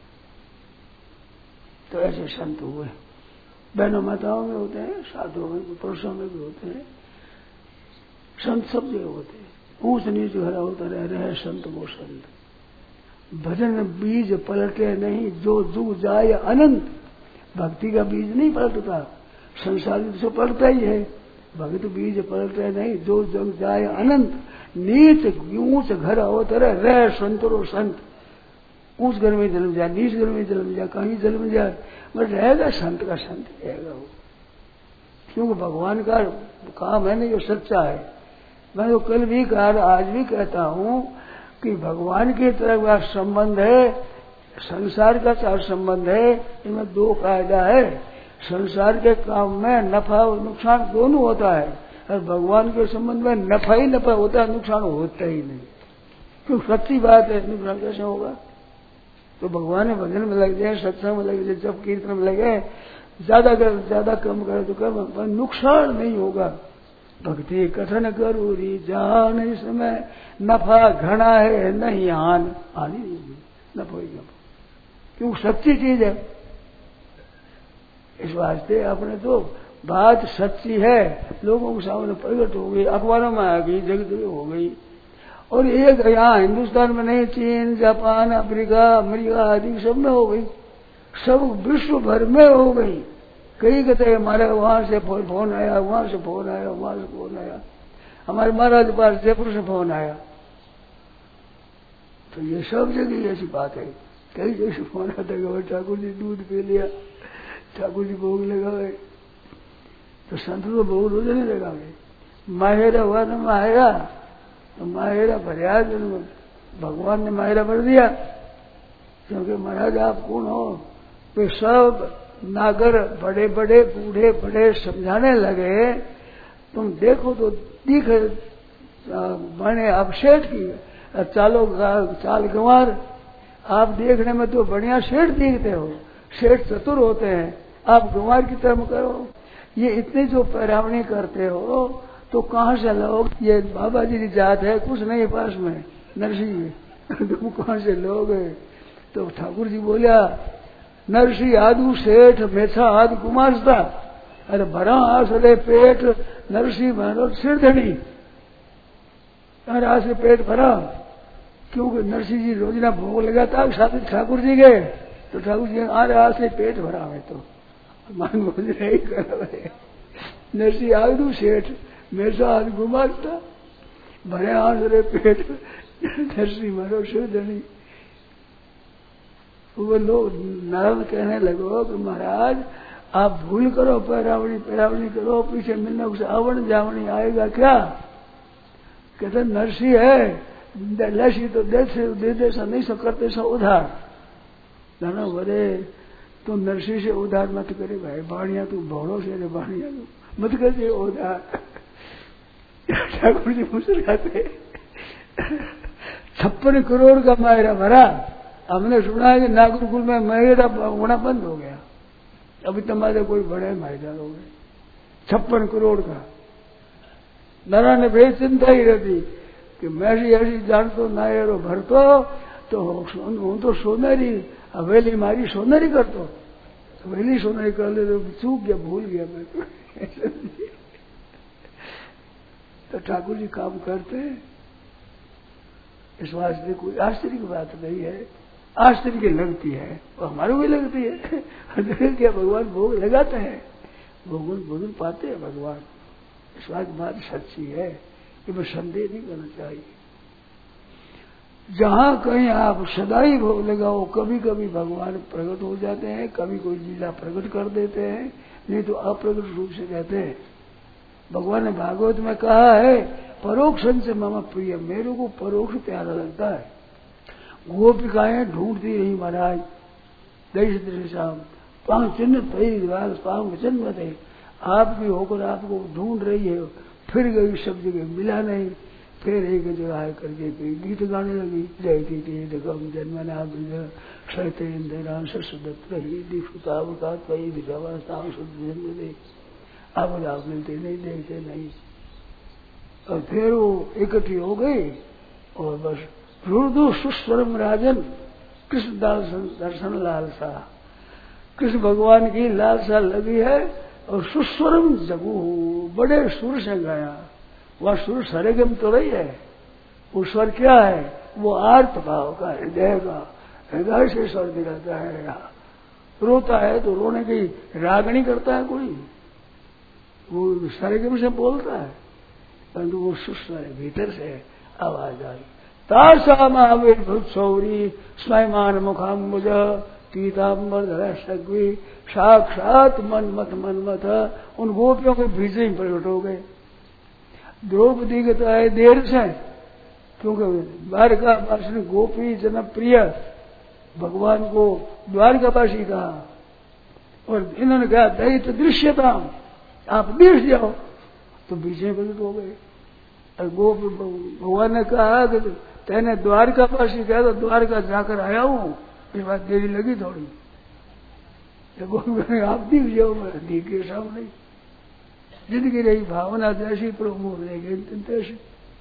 तो ऐसे संत हुए, बहनों माताओं में होते हैं, साधुओं में, पुरुषों में भी होते हैं, संत सब जगह होते हैं। ऊंच नीच हरा होता रहे संत वो संत। भजन बीज पलटे नहीं, जो जुग जाए अनंत। भक्ति का बीज नहीं पलटता, संसार तो पलटता ही है। भक्त बीज पलटे नहीं, जो जुग जाए अनंत। नीच ऊंच घर होता रहे संतरो संत। ऊंच घर में जन्म जाए, नीच घर में जन्म जाए, कहीं जन्म जाए, बस रहेगा संत का संत रहेगा वो। क्योंकि भगवान का काम है ना, जो सच्चा है। मैं तो कल भी कहा, आज भी कहता हूं कि भगवान की तरफ का संबंध है, संसार का साथ संबंध है। इनमें दो कायदा है, संसार के काम में नफा और नुकसान दोनों होता है, और भगवान के संबंध में नफा ही नफा होता है, नुकसान होता ही नहीं। क्यों सच्ची बात है, नुकसान कैसे होगा। तो भगवान ने भजन में लग जाए, सत्संग में लग जाए, जब कीर्तन में लगे, ज्यादा कम करे तो कम, पर नुकसान नहीं होगा। भक्ति कथन करूरी जान, इसमें नफा घना है नहीं हानि नहीं होगी, नफा ही नफा, क्यों सच्ची चीज है। इस वास्ते अपने तो बात सच्ची है, लोगों के सामने प्रकट हो गई, अखबारों में आ गई, जगत हो गई। और एक यहाँ हिंदुस्तान में नहीं, चीन, जापान, अफ्रीका, अमेरिका आदि सब में हो गई, सब विश्व भर में हो गई। कई कहते हैं हमारे वहां से फोन आया, वहां से फोन आया, वहां से फोन आया, हमारे महाराज पास जयपुर से फोन आया। तो ये सब जगह ऐसी बात है। कई जगह फोन आता है, ठाकुर जी दूध पी लिया, ठाकुर जी भोग लगाए, तो संत तो भोग रोज नहीं लगावे। माहेरा हुआ ना माहेरा, तो माहेरा भरिया, भगवान ने माहेरा भर दिया। क्योंकि महाराज आप कौन हो, तो सब नागर बड़े बड़े बूढ़े बड़े समझाने लगे, तुम देखो तो दिख बने आप सेठ की चालो चाल गंवार, आप देखने में तो बढ़िया सेठ दिखते हो, सेठ चतुर होते हैं, आप गंवार की तरह करो। ये इतने जो पैरावणी करते हो तो कहाँ से लोग, ये बाबा जी की जात है, कुछ नहीं पास में नरसिंह तुम कहाँ से लोग है। तो ठाकुर जी बोलिया, नरसी आदू सेठ मेछा आदि कुमारता, अरे भरा आसरे पेट नरसी भरो सिरधनी, अरे से पेट भरा क्योंकि नरसिंह जी रोजना भोग लगाता साथ ठाकुर जी गए तो ठाकुर जी आज से पेट भरा है तो मान भोज नहीं कर रहे। नरसिंह आगू सेठ मेरे से आज घुमाता भरे आस रे पेट नरसिंह मारो शिवधनी। वो लोग नारद कहने लगो कि महाराज आप भूल करो पैरावणी करो पीछे मिलने से आवण जावणी आएगा क्या। कहते नरसिंह है लसी तो दे दे नहीं सो करते सो उधार जानो बड़े तू नरसिंह से उधार मत करे भाई बाणिया तू भोड़ो से बाणिया तू मत कर उधार। ठाकुर जी मुस्कुराते 56 करोड़ का मायरा भरा। हमने सुना है कि नागरकुल में मायरा होना बंद हो गया अभी तुम्हारे कोई बड़े मायरा हो गए 56 करोड़ का। नारा ने भाई चिंता ही रहती कि मैं ऐसी जानतो नायरो भरतो तो हूँ तो सोनेरी हवेली मारी सोनेरी करतो हवेली सोनेरी कर ले तो चूक गया भूल गया मैं तो ठाकुर जी काम करते हैं। इस वास्ते कोई आश्चर्य की बात नहीं है। आश्चर्य की लगती है और हमारे भी लगती है क्या भगवान भोग लगाते हैं भोगन पाते हैं भगवान। इस बात सच्ची है कि मैं संदेह नहीं करना चाहिए। जहाँ कहीं आप सदाई भोग लगाओ कभी कभी भगवान प्रकट हो जाते हैं कभी कोई लीला प्रकट कर देते हैं नहीं तो अप्रकट रूप से रहते हैं। भगवान ने भागवत में कहा है परोक्ष से मामा प्रिय मेरे को परोक्ष प्यारा लगता है। गोपिकाएं ढूंढती रही महाराज देश शाम पांव चिन्ह पांव वचन बते आपकी होकर आपको ढूंढ रही है। फिर गई सब जगह मिला नहीं फिर एक जगह करके गीत गाने लगी जय दी गम जन्मना सत्येन्द्र सदत्त दे अब आप मिलते नहीं देखते नहीं। और फिर वो इकट्ठी हो गई और बस रुदु सुस्वरम राजन कृष्ण दर्शन लालसा कृष्ण भगवान की लालसा लगी है और सुस्वरम जगू बड़े सुर से गाया। वह सुर सरगम तो रही है वो स्वर क्या है वो आर्त भाव का हृदय से स्वर दिखाता है। रोता है तो रोने की रागनी करता है कोई वो सरगम से बोलता है परंतु वो सुस्वर है भीतर से आवाज आई। तासा महावीर सौरी स्वयमान मुखाम्बुज पीताम्बर धरा सग्वी साक्षात मनमथ उन गोपियों के बीच ही प्रकट हो गए। द्रौपदी के तो आए देर से क्योंकि द्वारकावासी गोपी जनप्रिय भगवान को द्वारकावासी कहा और इन्होंने कहा दैत दृश्यता आप दिख जाओ तो बीच में प्रकट हो गए। और गोपी भगवान ने कहा कि तेने द्वारकावासी कहा तो द्वारका जाकर आया हूँ इस बात देरी लगी थोड़ी गोपी आप दिख जाओ मैं दिख के सामने जिंदगी रही भावना जैसी प्रभु रहेगी तैसी।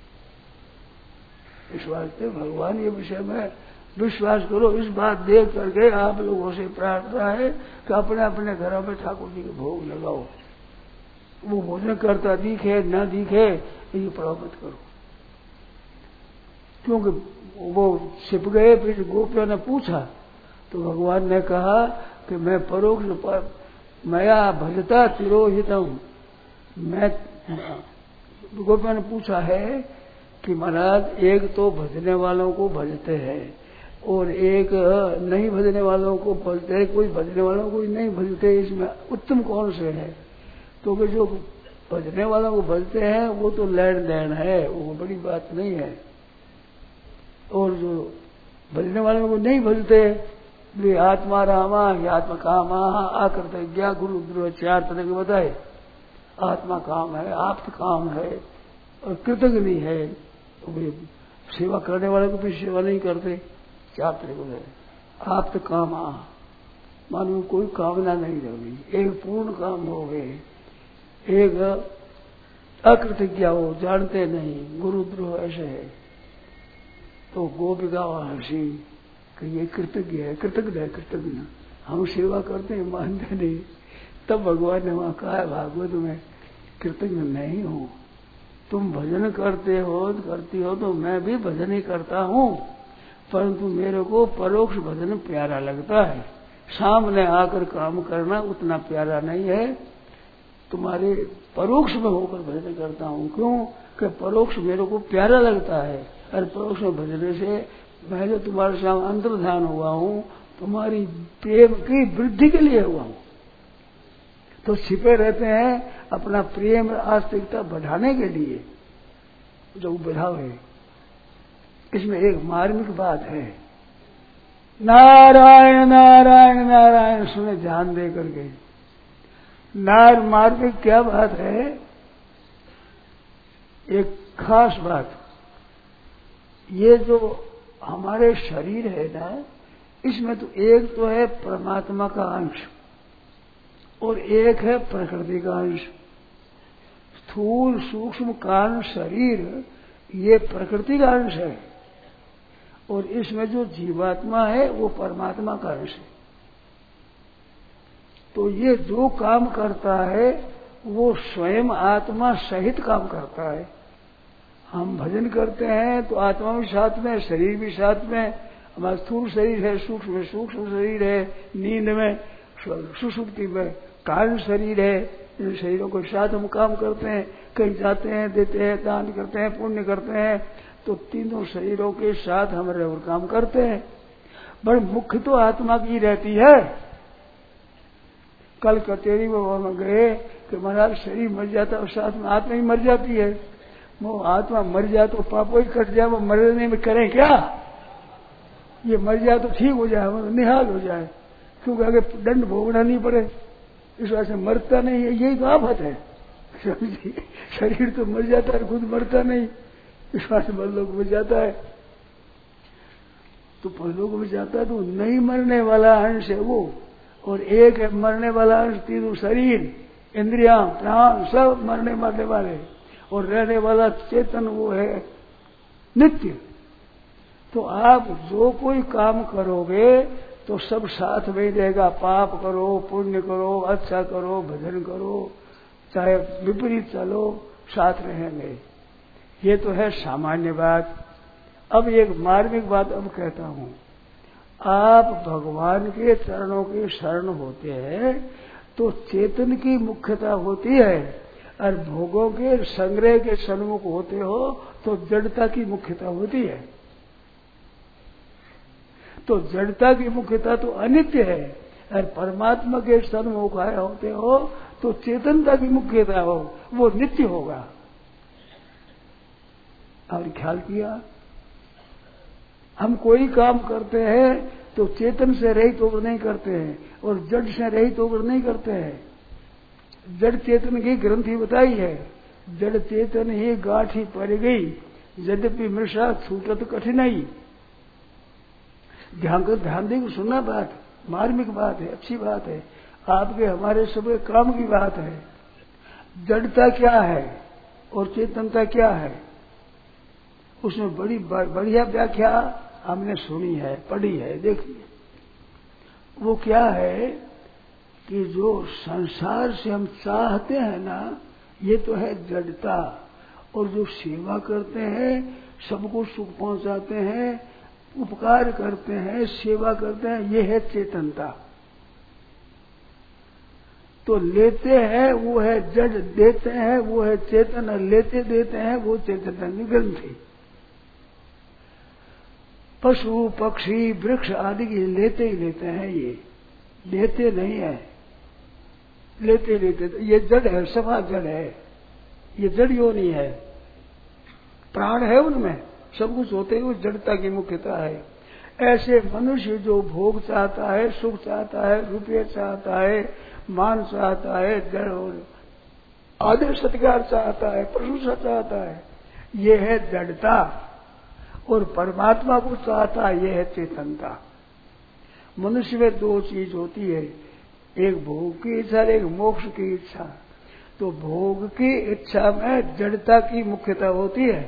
इस वास्ते भगवान ये विषय में विश्वास करो। इस बात देख करके आप लोगों से प्रार्थना है कि अपने अपने घरों में ठाकुर जी के भोग लगाओ। वो भोजन करता दिखे न दिखे ये प्रभाव मत करो क्योंकि वो छिप गए। फिर गोपियों ने पूछा तो भगवान ने कहा कि मैं परोक्ष मया भजता तिरोहित हूँ। मैं गोपियों ने पूछा है कि महाराज एक तो भजने वालों को भजते हैं और एक नहीं भजने वालों को भजते हैं कोई भजने वालों को नहीं भजते इसमें उत्तम कौन से है। तो जो भजने वालों को भजते हैं वो तो लेन देन है वो बड़ी बात नहीं है और जो भजने वालों को नहीं भजते वे आत्मा रामा आत्मा कामा आकर ज्ञा गुरु द्रोह 4 तरह के बताए। आत्मा काम है आप्त काम है और कृतज्ञ है वे सेवा करने वाले को भी सेवा नहीं करते 4 तरह के आप्त कामा मानो कोई कामना नहीं रही एक पूर्ण काम हो गए एक अकृतज्ञ हो जानते नहीं गुरुद्रोह ऐसे है। तो गोपिका हंसी कि ये कृतज्ञ है कृतज्ञ हम सेवा करते हैं मानते नहीं। तब भगवान ने वहां कहा भागवत में कृतज्ञ नहीं हूं तुम भजन करते हो करती हो तो मैं भी भजन ही करता हूं परंतु मेरे को परोक्ष भजन प्यारा लगता है। सामने आकर काम करना उतना प्यारा नहीं है। तुम्हारे परोक्ष में होकर भजन करता हूँ। क्यों कि परोक्ष मेरे को प्यारा लगता है, और परोक्ष में भजन से मैं जो तुम्हारे सामने अंतर्ध्यान हुआ हूँ, तुम्हारी प्रेम की वृद्धि के लिए हुआ हूँ। तो छिपे रहते हैं अपना प्रेम आस्तिकता बढ़ाने के लिए, जो बढ़ाव है। इसमें एक मार्मिक बात है, नारायण नारायण नारायण सुने ध्यान दे करके। मार्मिक क्या बात है? एक खास बात, ये जो हमारे शरीर है ना, इसमें तो एक तो है परमात्मा का अंश और एक है प्रकृति का अंश। स्थूल सूक्ष्म कारण शरीर ये प्रकृति का अंश है, और इसमें जो जीवात्मा है वो परमात्मा का अंश है। तो ये जो काम करता है वो स्वयं आत्मा सहित काम करता है। हम भजन करते हैं तो आत्मा भी साथ में, शरीर भी साथ में। हमारा स्थूल शरीर है, सूक्ष्म शरीर है, नींद में सुषुप्ति में कारण शरीर है। इन शरीरों के साथ हम काम करते हैं, कहीं जाते हैं, देते हैं, दान करते हैं, पुण्य करते हैं। तो तीनों शरीरों के साथ हम रहकर काम करते हैं। पर मुख्य तो आत्मा की रहती है। कल कचेरी में गए कि महाराज शरीर मर जाता और साथ में आत्मा ही मर जाती है। वो आत्मा मर जाए तो पापों ही कट जाए, वो मरने में करें क्या? ये मर जाए तो ठीक हो जाए, वो निहाल हो जाए, क्योंकि आगे दंड भोगना नहीं पड़े। इस वजह से मरता नहीं है, यही तो आफत है। शरीर तो मर जाता है, खुद मरता नहीं। इस वजह से परलोक में जाता है। तो परलोक में जाता है तो नहीं मरने वाला अंश है वो, और एक है मरने वाला अंश, तीनों शरीर, इंद्रियां, प्राण सब मरने मारने वाले, और रहने वाला चेतन वो है नित्य। तो आप जो कोई काम करोगे तो सब साथ में ही रहेगा। पाप करो, पुण्य करो, अच्छा करो, भजन करो, चाहे विपरीत चलो, साथ रहेंगे। ये तो है सामान्य बात। अब एक मार्मिक बात अब कहता हूँ। आप भगवान के चरणों के शरण होते हैं तो चेतन की मुख्यता होती है, और भोगों के संग्रह के सन्मुख होते हो तो जड़ता की मुख्यता होती है। तो जड़ता की मुख्यता तो अनित्य है, और परमात्मा के सन्मुख आए होते हो तो चेतनता की मुख्यता हो, वो नित्य होगा। और ख्याल किया, हम कोई काम करते हैं तो चेतन से रहित होकर नहीं करते हैं, और जड़ से रहित होकर नहीं करते हैं। जड़ चेतन की ग्रंथि बताई है, जड़ चेतन ही गाठी पड़ गई, यद्यपि मृषा छूटत कठिनाई। ध्यान देकर सुनना, बात मार्मिक बात है, अच्छी बात है, आपके हमारे सब काम की बात है। जड़ता क्या है और चेतनता क्या है, उसमें बड़ी बढ़िया व्याख्या हमने सुनी है, पढ़ी है, देखिए। वो क्या है कि जो संसार से हम चाहते हैं ना, ये तो है जड़ता, और जो सेवा करते हैं, सबको सुख पहुंचाते हैं, उपकार करते हैं, सेवा करते हैं, ये है चेतनता। तो लेते हैं वो है जड़, देते हैं वो है चेतन, लेते देते हैं वो चेतन की ग्रंथि। पशु पक्षी वृक्ष आदि की लेते ही लेते हैं, ये लेते नहीं है, लेते ये जड़ है, सभा जड़ है, ये जड़ योनि है। प्राण है उनमें, सब कुछ होते हुए जड़ता की मुख्यता है। ऐसे मनुष्य जो भोग चाहता है, सुख चाहता है, रुपये चाहता है, मान चाहता है, जड़ और आदर सत्कार चाहता है, प्रशंसा चाहता है, ये है जड़ता। और परमात्मा को चाहता है, ये है चेतनता। मनुष्य में दो चीज होती है, एक भोग की इच्छा, एक मोक्ष की इच्छा। तो भोग की इच्छा में जड़ता की मुख्यता होती है,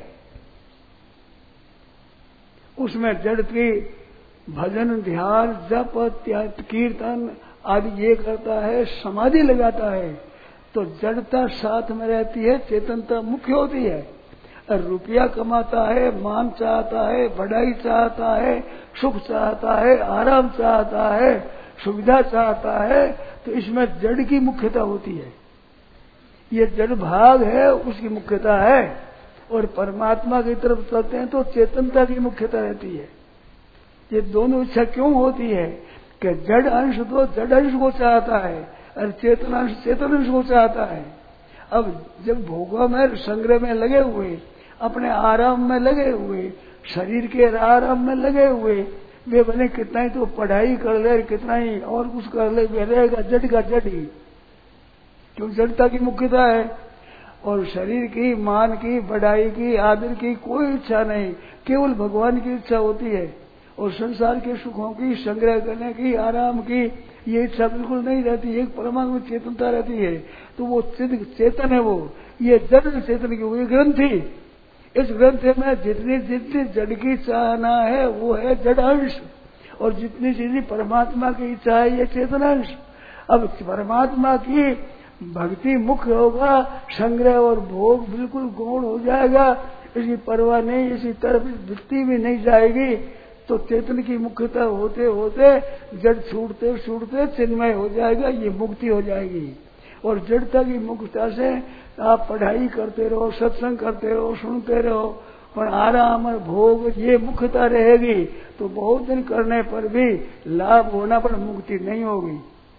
उसमें जड़ की भजन ध्यान जप कीर्तन आदि ये करता है, समाधि लगाता है, तो जड़ता साथ में रहती है, चेतनता मुख्य होती है। और रुपया कमाता है, मान चाहता है, बढ़ाई चाहता है, सुख चाहता है, आराम चाहता है, सुविधा चाहता है, तो इसमें जड़ की मुख्यता होती है। ये जड़ भाग है, उसकी मुख्यता है। और परमात्मा की तरफ चलते हैं तो चेतनता की मुख्यता रहती है। ये दोनों इच्छा क्यों होती है कि जड़ अंश तो जड़ अंश को चाहता है और चेतन अंश चेतन अंश को चाहता है। अब जब भोगों में संग्रह में लगे हुए, अपने आराम में लगे हुए, शरीर के आराम में लगे हुए, वे भले कितना ही तो पढ़ाई कर ले, कितना ही और कुछ कर ले, वे रहेगा जड़ का जड़ ही, क्यों जड़ता की मुख्यता है। और शरीर की, मान की, बढ़ाई की, आदर की कोई इच्छा नहीं, केवल भगवान की इच्छा होती है। और संसार के सुखों की, संग्रह करने की, आराम की ये इच्छा बिल्कुल नहीं रहती। एक परमाणु चेतनता रहती है, तो वो चेतन है। वो ये जड़ चेतन की हुई ग्रंथि, इस ग्रंथ में जितनी जितनी जड़ की चाहना है वो है जड़ अंश, और जितनी जितनी परमात्मा की इच्छा है ये चेतन अंश। अब परमात्मा की भक्ति मुख्य होगा, संग्रह और भोग बिल्कुल गौण हो जाएगा, इसकी परवाह नहीं, इसी तरफ वृत्ति भी नहीं जाएगी। तो चेतन की मुख्यता होते होते जड़ छूटते छूटते चिन्मय हो जाएगा, ये मुक्ति हो जाएगी। और जड़ता की मुक्तता से आप पढ़ाई करते रहो, सत्संग करते रहो, सुनते रहो, पर आराम और भोग ये मुख्यता रहेगी तो बहुत दिन करने पर भी लाभ होना पर मुक्ति नहीं होगी।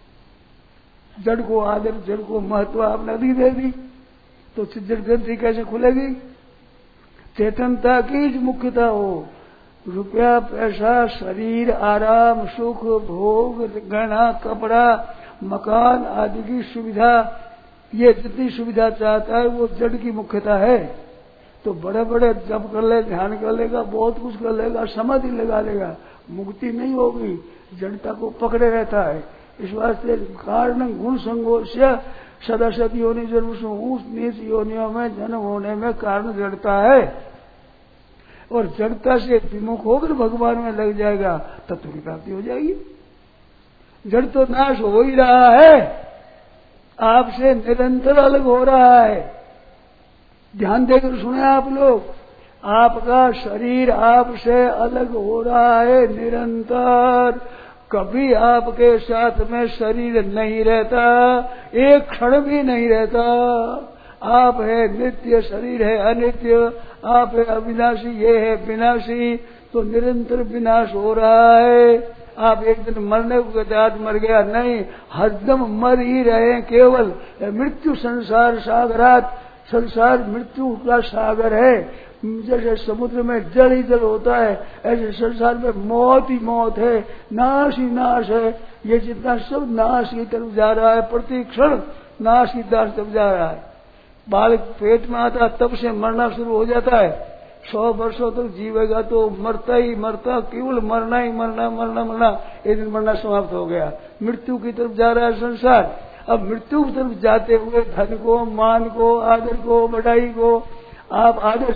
जड़ को आदर, जड़ को महत्व आपने अधिक दे दी तो जड़ ग्रंथि कैसे खुलेगी। चेतनता की मुख्यता हो, रुपया, पैसा, शरीर, आराम, सुख, भोग, गहना, कपड़ा, मकान आदि की सुविधा, ये जितनी सुविधा चाहता है वो जड़ की मुख्यता है। तो बड़े बड़े जप कर ले, ध्यान कर लेगा, बहुत कुछ कर लेगा, समाधि लगा लेगा, मुक्ति नहीं होगी, जड़ता को पकड़े रहता है। इस वास्ते कारण गुण संघोष्य सदा सत योनि जन्म ऊंच नीच योनियों में जन्म होने में कारण जड़ता है। और जड़ता से विमुख होकर भगवान में लग जाएगा तत्व की प्राप्ति हो जाएगी। जड़ तो नाश हो ही रहा है, आपसे निरंतर अलग हो रहा है। ध्यान देकर सुने आप लोग, आपका शरीर आपसे अलग हो रहा है निरंतर। कभी आपके साथ में शरीर नहीं रहता, एक क्षण भी नहीं रहता। आप है नित्य, शरीर है अनित्य, आप है अविनाशी, ये है विनाशी, तो निरंतर विनाश हो रहा है। आप एक दिन मरने को कहते आज मर गया, नहीं, हरदम मर ही रहे। केवल मृत्यु संसार सागरात, संसार मृत्यु का सागर है। जैसे समुद्र में जल ही जल होता है, ऐसे संसार में मौत ही मौत है, नाश ही नाश है। ये जितना सब नाश की तरफ जा रहा है, प्रति क्षण नाश की तरफ जा रहा है। बालक पेट में आता तब से मरना शुरू हो जाता है, 100 वर्षों तक जीवेगा तो मरता ही मरता, केवल मरना ही मरना, मरना मरना, एक दिन मरना समाप्त हो गया। मृत्यु की तरफ जा रहा है संसार। अब मृत्यु की तरफ जाते हुए धन को, मान को, आदर को, बढ़ाई को आप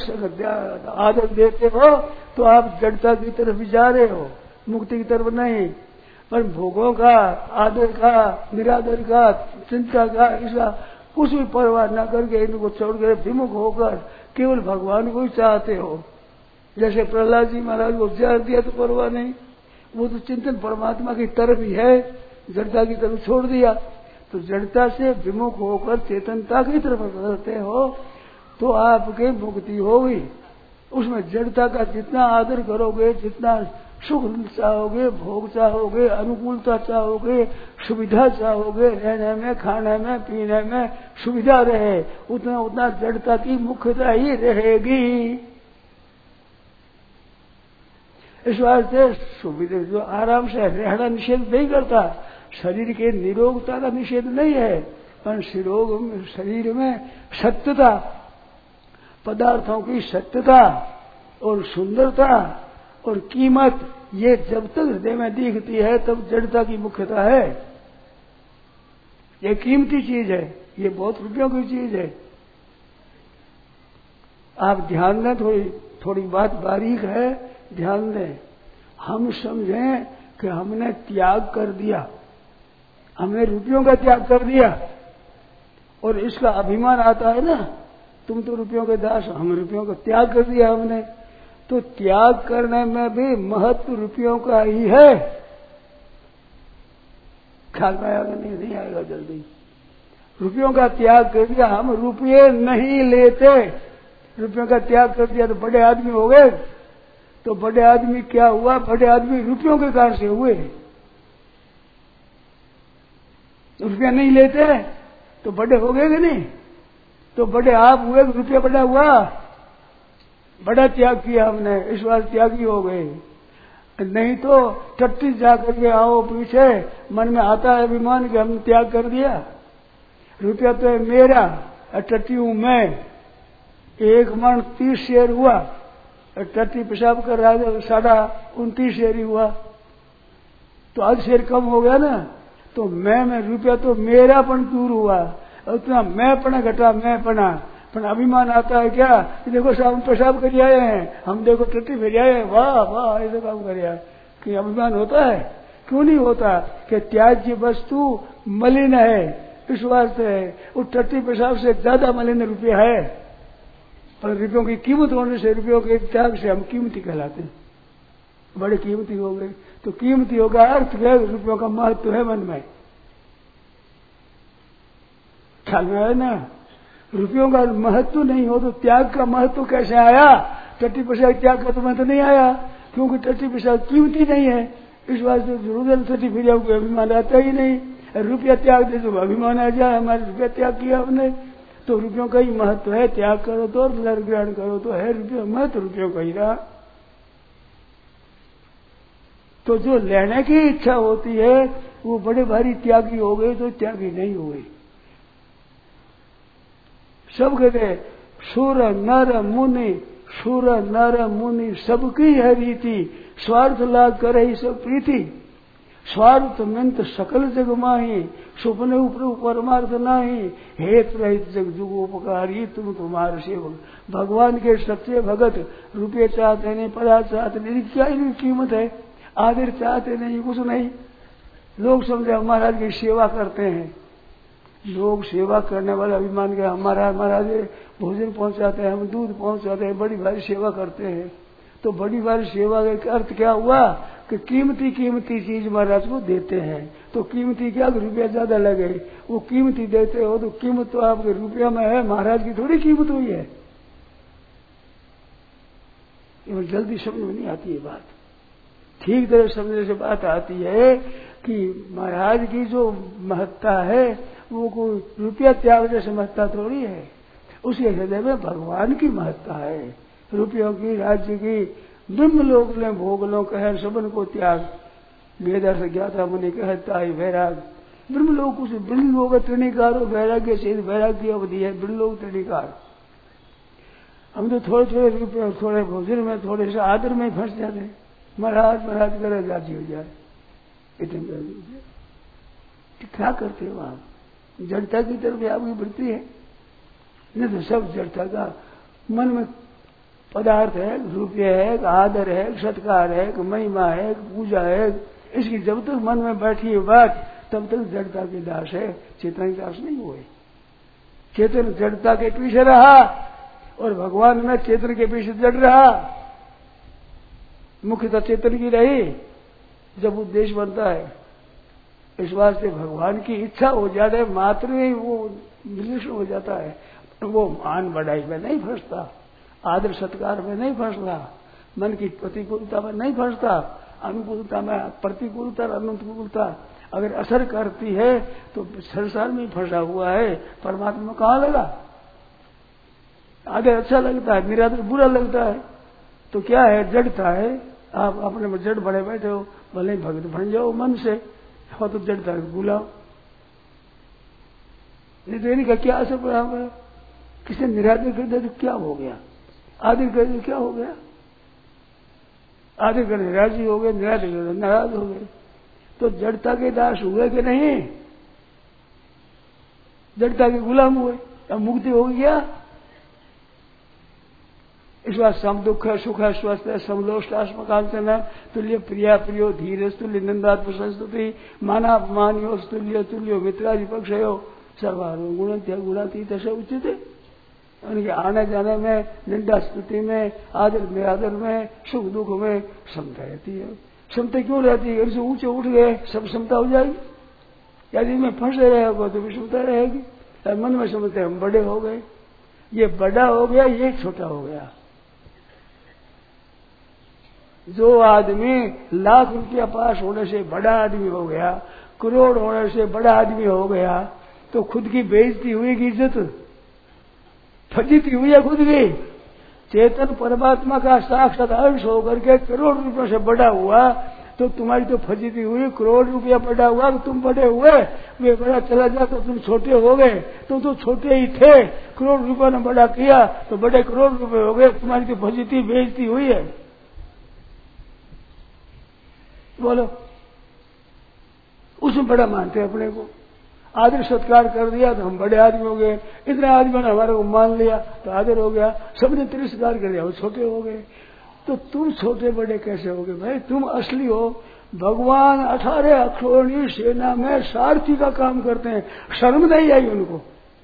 आदर देते हो तो आप जड़ता की तरफ जा रहे हो, मुक्ति की तरफ नहीं। पर भोगों का, आदर का, निरादर का, चिंता का, इसका कुछ भी परवाह न करके इनको छोड़कर विमुख होकर केवल भगवान को ही चाहते हो। जैसे प्रहलाद जी महाराज को जड़ दिया तो परवाह नहीं, वो तो चिंतन परमात्मा की तरफ ही है, जड़ता की तरफ छोड़ दिया। तो जड़ता से विमुख होकर चेतनता की तरफ करते हो तो आपके मुक्ति होगी। उसमें जड़ता का जितना आदर करोगे, जितना सुख चाहोगे, भोग चाहोगे, अनुकूलता चाहोगे, सुविधा चाहोगे, रहने में, खाने में, पीने में सुविधा रहे, उतना उतना जड़ता की मुख्यता ही रहेगी। इस वास्ते सुविधा जो आराम से रहना निषेध नहीं करता, शरीर के निरोगता का निषेध नहीं है, पर शरीर में सत्यता, पदार्थों की सत्यता और सुंदरता और कीमत, ये जब तक हृदय में दिखती है तब जड़ता की मुख्यता है। ये कीमती चीज है, ये बहुत रुपयों की चीज है। आप ध्यान दें, थोड़ी बात बारीक है, ध्यान दें। हम समझें कि हमने त्याग कर दिया, हमने रुपयों का त्याग कर दिया और इसका अभिमान आता है ना, तुम तो रुपयों के दास, हम रुपयों का त्याग कर दिया हमने। तो त्याग करने में भी महत्व रुपयों का ही है। ख्याल में आएगा? नहीं आएगा जल्दी। रुपयों का त्याग कर दिया, हम रुपये नहीं लेते। रुपयों का त्याग कर दिया तो बड़े आदमी हो गए। तो बड़े आदमी क्या हुआ? बड़े आदमी रुपयों के कारण से हुए। रुपया नहीं लेते तो बड़े हो गए कि नहीं? तो बड़े आप हुए, रुपया बड़ा हुआ। बड़ा त्याग किया हमने, इस बार त्यागी हो गए। नहीं तो टट्टी जा करके आओ पीछे, मन में आता है अभिमान कि हमने त्याग कर दिया। रुपया तो है मेरा और टट्टी हूं मैं। 1 मन 30 शेर हुआ और टट्टी पेशाब कर रहा है 29.5 शेर ही हुआ। तो आज शेर कम हो गया ना। तो मैं रुपया तो मेरापन दूर हुआ, उतना मैं पना घटा, मैं पना। पर अभिमान आता है क्या? देखो साहब हम पेशाब कर आए हैं, हम देखो टट्टी भेज आए, वाह वाह ऐसे काम कर आए। कि अभिमान होता है? क्यों नहीं होता? कि त्याज्य वस्तु मलिन है, इस वास्ते है। उस टट्टी पेशाब से ज्यादा मलिन रुपया है। पर रुपयों की कीमत होने से, रुपयों के त्याग से हम कीमती कहलाते हैं। बड़े कीमती हो गए। तो कीमती होगा अर्थ है रुपयों का महत्व है मन में। ख्याल में आया ना? रुपयों का महत्व नहीं हो तो त्याग का महत्व कैसे आया? टट्टी पेशाब त्याग का तो महत्व नहीं आया, क्योंकि टट्टी पेशाब कीमती नहीं है। इस वास्ते जरूरत टट्टी पेशाब को अभिमान आता ही नहीं। रुपया त्याग दे तो अभिमान आ जाए, हमारे रुपया त्याग किया हमने। तो रुपयों का ही महत्व है। त्याग करो तो और ग्रहण करो तो है रुपया, महत्व रुपयों का ही रहा। तो जो लेने की इच्छा होती है वो बड़े भारी त्यागी हो गए तो त्यागी नहीं हुए। सब कहते सुर नर मुनि, सुर नर मुनि सबकी है रीति, स्वार्थ लाग करे सब प्रीति। स्वार्थ मिंत सकल जग माही, सुपने ऊपर परमार्थ नाही। हेत रहित जग जुगोपकारी, तुम तुम्हारे सेवक। भगवान के सच्चे भगत रुपये चाहते नहीं, पदार्थ चाहते नहीं, क्या इनकी कीमत है? आदर चाहते नहीं, कुछ नहीं। लोग समझे महाराज की सेवा करते हैं। लोग सेवा करने वाले अभिमान के हमारा महाराज भोजन पहुंचाते हैं, हम दूध पहुंचाते हैं, बड़ी भारी सेवा करते हैं। तो बड़ी भारी सेवा का अर्थ क्या हुआ? कि कीमती कीमती चीज महाराज को देते हैं। तो कीमती क्या? रुपया ज्यादा लगे, वो कीमती देते हो तो कीमत तो आपके रुपया में है, महाराज की थोड़ी कीमत हुई है। जल्दी समझ में नहीं आती है बात। ठीक तरह समझने से बात आती है कि महाराज की जो महत्ता है वो कोई रुपया त्याग जैसे महत्ता थोड़ी है। उसके हृदय में भगवान की महत्ता है। रुपयों की, राज्य की, ब्रह्म लोक ने भोग लो कह सबन को त्याग। वेदर से ज्ञाता मुनि कहता है वैराग। ब्रह्म लोक उसे ब्रह्म लोक त्रिणिकार हो, वैराग्य से वैराग्य अवधि है, ब्रह्म लोक त्रिणिकार। हम तो थोड़े थोड़े रुपये, थोड़े भोजन में, थोड़े से आदर में फंस जाते हैं। महाराज करे राजी हो जाए, इतने राजी हो जाए। क्या करते हो आप? जड़ता की तरफ आपकी वृत्ति है? नहीं तो सब जड़ता का मन में पदार्थ है, रुपये है, आदर है, सत्कार है, महिमा है, पूजा है। इसकी जब तक मन में बैठी है बात, तब तक जड़ता के दास है, चेतन के दास नहीं हुए। चेतन जड़ता के पीछे रहा और भगवान में चेतन के पीछे जड़ रहा। मुख्यतः चेतन की रही जब उद्देश्य बनता है। इस वास्ते भगवान की इच्छा हो जाए मात्र ही वो विलक्षण हो जाता है। वो मान बढ़ाई में नहीं फंसता, आदर सत्कार में नहीं फंसता, मन की प्रतिकूलता में नहीं फंसता, अनुकूलता में, प्रतिकूलता और अनुकूलता अगर असर करती है तो संसार में फंसा हुआ है, परमात्मा कहाँ लगा? आदर अच्छा लगता है, निरादर बुरा लगता है। तो क्या है? जड़ता है। आप अपने में जड़ बड़े बैठे हो, भले ही भगत बन जाओ मन से, हो तो जड़ता है बुलाओ। नहीं तो इनका क्या असर पड़ा है? किसी निरादर कर दे तो क्या हो गया? आदर कर दे क्या हो गया? आदर करने राजी हो गए, निरादर कर नाराज हो गए। तो जड़ता के दास हुए कि नहीं? जड़ता के गुलाम हुए, अब मुक्ति हो गया। इस बात सम दुख है, सुख है, स्वस्थ है, समलोष्टास्मकांचन तुल्य प्रिया प्रियो धीरज तुल्य निंदा प्रशंस्तुति मानापमानियो तुल्य तुल्यो मित्रादि पक्षयो सर्वारो गुणंत्य गुणातीत से उचित। उनके आने जाने में, निंदा स्तुति में, आदर में, सुख दुख में क्षमता रहती है। क्षमता क्यों रहती है? इनसे ऊंचे उठ गए सब क्षमता हो जाएगी। यदि में फंसे रहेगा तो भी क्षमता रहेगी। मन में समझते हम बड़े हो गए, ये बड़ा हो गया, ये छोटा हो गया। जो आदमी लाख रुपया पास होने से बड़ा आदमी हो गया, करोड़ होने से बड़ा आदमी हो गया, तो खुद की बेइज्जती हुई कि इज्जत फजीती हुई है खुद की। चेतन परमात्मा का साक्षात अंश होकर के करोड़ रुपये से बड़ा हुआ तो तुम्हारी तो फजीती हुई। करोड़ रुपया बड़ा हुआ तो तुम बड़े हुए, वे बड़ा चला जा तो तुम छोटे हो गए। तुम तो छोटे ही थे, करोड़ रुपया ने बड़ा किया तो बड़े करोड़ रुपए हो गए। तुम्हारी तो फजीती बेइज्जती हुई है। बोलो, उसमें बड़ा मानते हैं अपने को। आदर सत्कार कर दिया तो हम बड़े आदमी हो गए। इतने आदमियों ने हमारे को मान लिया तो आदर हो गया। सबने तिरस्कार कर दिया, वो छोटे हो गए। तो तुम छोटे बड़े कैसे हो गए भाई? तुम असली हो। भगवान 18 अक्षौहिणी सेना में सारथी का काम करते हैं। शर्म नहीं आई उनको।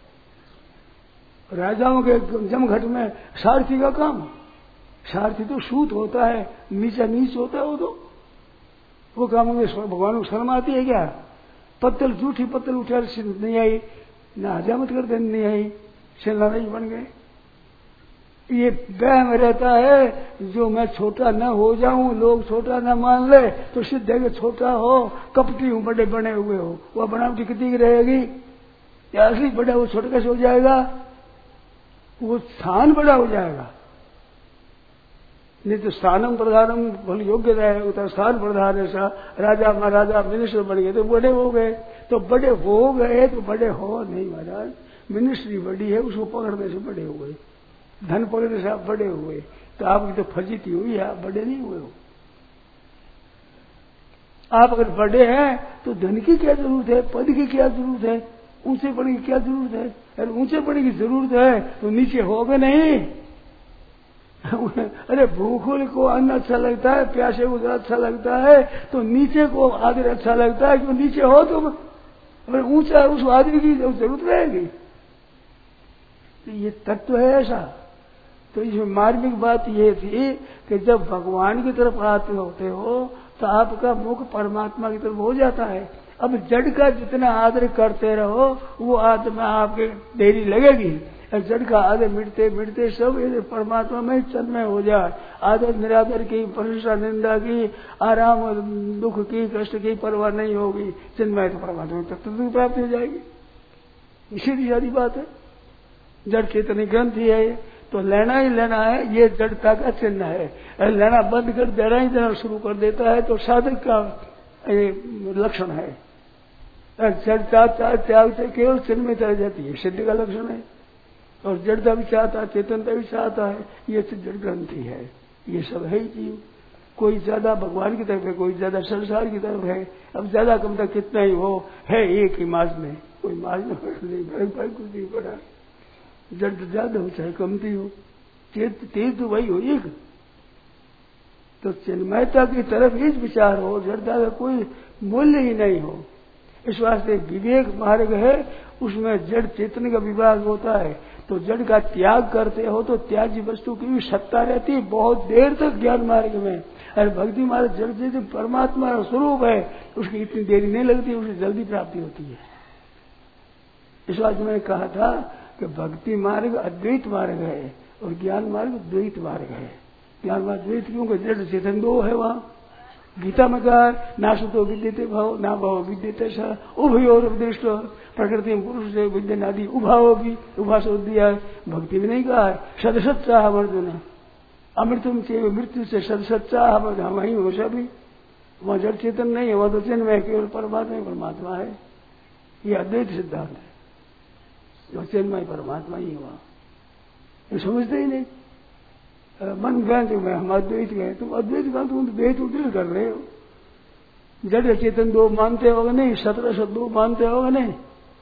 राजाओं के जमघट में सारथी का काम। सारथी तो सूत होता है, नीचा नीच होता है। वो काम में भगवान को शर्म आती है क्या? पत्तल झूठी पत्तल उठा नहीं आई, ना हजामत करते नहीं आई, सेना नहीं बन गए। ये वहम रहता है जो मैं छोटा न हो जाऊं, लोग छोटा न मान ले तो सिद्ध है कि छोटा हो, कपटी हूं, बड़े बने हुए हो। वह बनावटी कितनी रहेगी? या असली बड़ा वो छोटा कैसे हो जाएगा? वो स्थान बड़ा हो जाएगा। नहीं तो स्थानम प्रधानम भले योग्य रहेगा, स्थान प्रधान ऐसा राजा महाराजा मिनिस्टर बन गए तो बड़े हो गए। तो बड़े हो गए तो बड़े हो नहीं महाराज। मिनिस्ट्री बड़ी है, उसको पकड़ने से बड़े हो गए। धन पकड़ने से आप बड़े हुए तो आपकी तो फजीती हुई है, आप बड़े नहीं हुए हो। आप अगर बड़े हैं तो धन की क्या जरूरत है, पद की क्या जरूरत है, ऊंचे पड़ने की क्या जरूरत है? अगर ऊंचे पड़ने की जरूरत है तो नीचे होगे नहीं। अरे भूखों को अन्न अच्छा लगता है, प्यासे को अच्छा लगता है, तो नीचे को आदर अच्छा लगता है। क्यों? नीचे हो तो अगर ऊंचा है उस आदमी की जरूरत रहेगी। तो ये तत्व है ऐसा। तो इसमें मार्मिक बात ये थी कि जब भगवान की तरफ आते होते हो तो आपका मुख परमात्मा की तरफ हो जाता है। अब जड़ का जितना आदर करते रहो वो आत्मा आपके देरी लगेगी। जड़ का आदर मिटते मिटते सब परमात्मा में तन्मय हो जाए। आदर निरादर की, प्रशंसा निंदा की, आराम दुख की, कष्ट की परवाह नहीं होगी। चिन्मय तो परमात्मा तक तो प्राप्त हो जाएगी। सीधी सारी बात है। जड़ चेतनी ग्रंथि है तो लेना ही लेना है। ये जड़ता का चिन्ह है। लेना बंद कर देना ही देना शुरू कर देता है तो साधक का लक्षण है। जड़ता त्याग से केवल चिन्ह में चल जाती है, सिद्ध का लक्षण है। और जड़ता भी चाहता है, चेतनता भी चाहता है, ये जड़ ग्रंथि है। ये सब है ही जीव। कोई ज्यादा भगवान की तरफ है, कोई ज्यादा संसार की तरफ है। अब ज्यादा कम तक कितना ही वो है एक ही माज में, कोई माज में नहीं कुछ नहीं पड़ा। जड़ ज्यादा हो चाहे कमती हो, तेज तो वही हो एक। तो चिन्मयता की तरफ ही विचार हो, जड़ता का कोई मूल्य ही नहीं हो। इस वास्ते विवेक मार्ग है, उसमें जड़ चेतन का विभाग होता है। तो जड़ का त्याग करते हो तो त्याज्य वस्तु की भी सत्ता रहती है बहुत देर तक ज्ञान मार्ग में। और भक्ति मार्ग जड़ चेतन परमात्मा का स्वरूप है, उसकी इतनी देरी नहीं लगती, उसकी जल्दी प्राप्ति होती है। इस वास्ते मैंने कहा था कि भक्ति मार्ग अद्वैत मार्ग है और ज्ञान मार्ग द्वैत मार्ग है। ज्ञान मार्ग द्वैत क्योंकि जड़ चेतन दो है। वहां गीता में कहा ना सुतो विद्यते भाव ना भाव विद्यते स उभयोर उपदिष्ट प्रकृति पुरुष से विद्यनादि उभाव भी उभा सोच दिया है। भक्ति भी नहीं कहा है सदसत चाह अर्जुन अमृतम से मृत्यु से सदसत चाह हम ही हो सभी। वहां जड़ चेतन नहीं है, वह तो चिन्ह में केवल परमात्मा ही परमात्मा है। ये अद्वैत सिद्धांत है, जो चिन्मय परमात्मा ही हुआ। ये समझते ही नहीं। मन गए तो मैं हम अद्वैत गए, तुम अद्वैत गए तुम द्वैत उद्रित कर रहे हो। जड़ चेतन दो मानते होगे नहीं, 17 शब्द दो मानते होगे नहीं।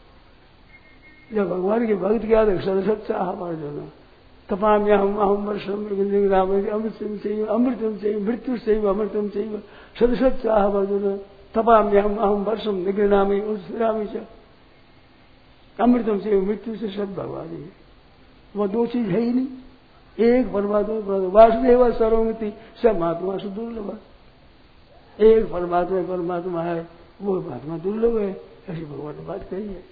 जब भगवान के भक्त किया तो सदसत चाह अर्जुन तपाम्य हम अहम वर्षम अमृतम से मृत्यु से अमृतम से सदसत चाह अर्जुन तपाम्य हम अहम वर्षम निगृणामी उत्सरामी च। अमृतम से मृत्यु से सब भगवान ही। वो दो चीज है ही नहीं। एक परमात्मा वासुदेव सर्वमिति सब महात्मा से दुर्लभ है। एक परमात्मा है, वो महात्मा दुर्लभ है, ऐसी भगवान ने बात कही है।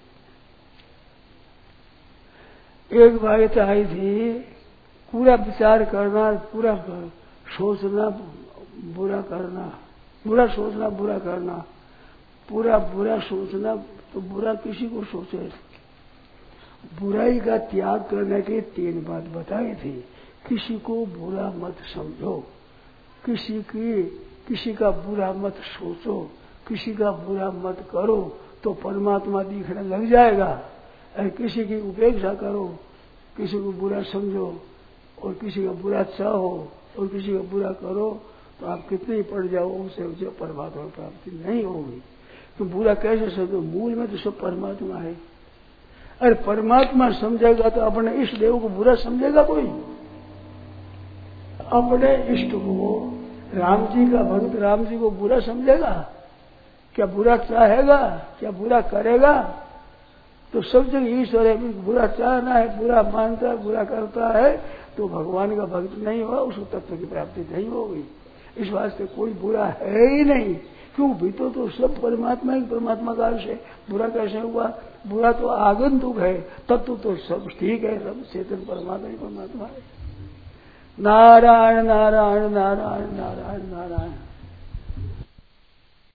एक बात आई थी, पूरा विचार करना, पूरा सोचना, बुरा करना, बुरा सोचना, बुरा करना, पूरा बुरा सोचना तो बुरा किसी को सोचे। बुराई का त्याग करने के 3 बात बताई थी। किसी को बुरा मत समझो, किसी का बुरा मत सोचो, किसी का बुरा मत करो तो परमात्मा दिखने लग जाएगा। और किसी की उपेक्षा करो, किसी को बुरा समझो और किसी का बुरा चाहो और किसी का बुरा करो तो आप कितने ही पड़ जाओ, उसे परमात्मा प्राप्ति नहीं होगी। तो बुरा कैसे समझो? मूल में तो सब परमात्मा है। अरे परमात्मा समझेगा तो अपने इष्ट देव को बुरा समझेगा कोई? अपने इष्ट को, राम जी का भक्त राम जी को बुरा समझेगा? क्या बुरा चाहेगा? क्या बुरा करेगा? तो सब जगह ईश्वर है, बुरा चाहना है, बुरा मानता है, बुरा करता है तो भगवान का भक्त नहीं हुआ, उस तत्व की प्राप्ति नहीं होगी। इस वास्ते कोई बुरा है ही नहीं, क्यों? भीतर तो सब परमात्मा ही परमात्मा का अंश है। बुरा कैसे हुआ? बुरा तो आगंतुक है, तत्व तो सब ठीक है, सब चेतन परमात्मा ही परमात्मा है। नारायण नारायण नारायण नारायण नारायण।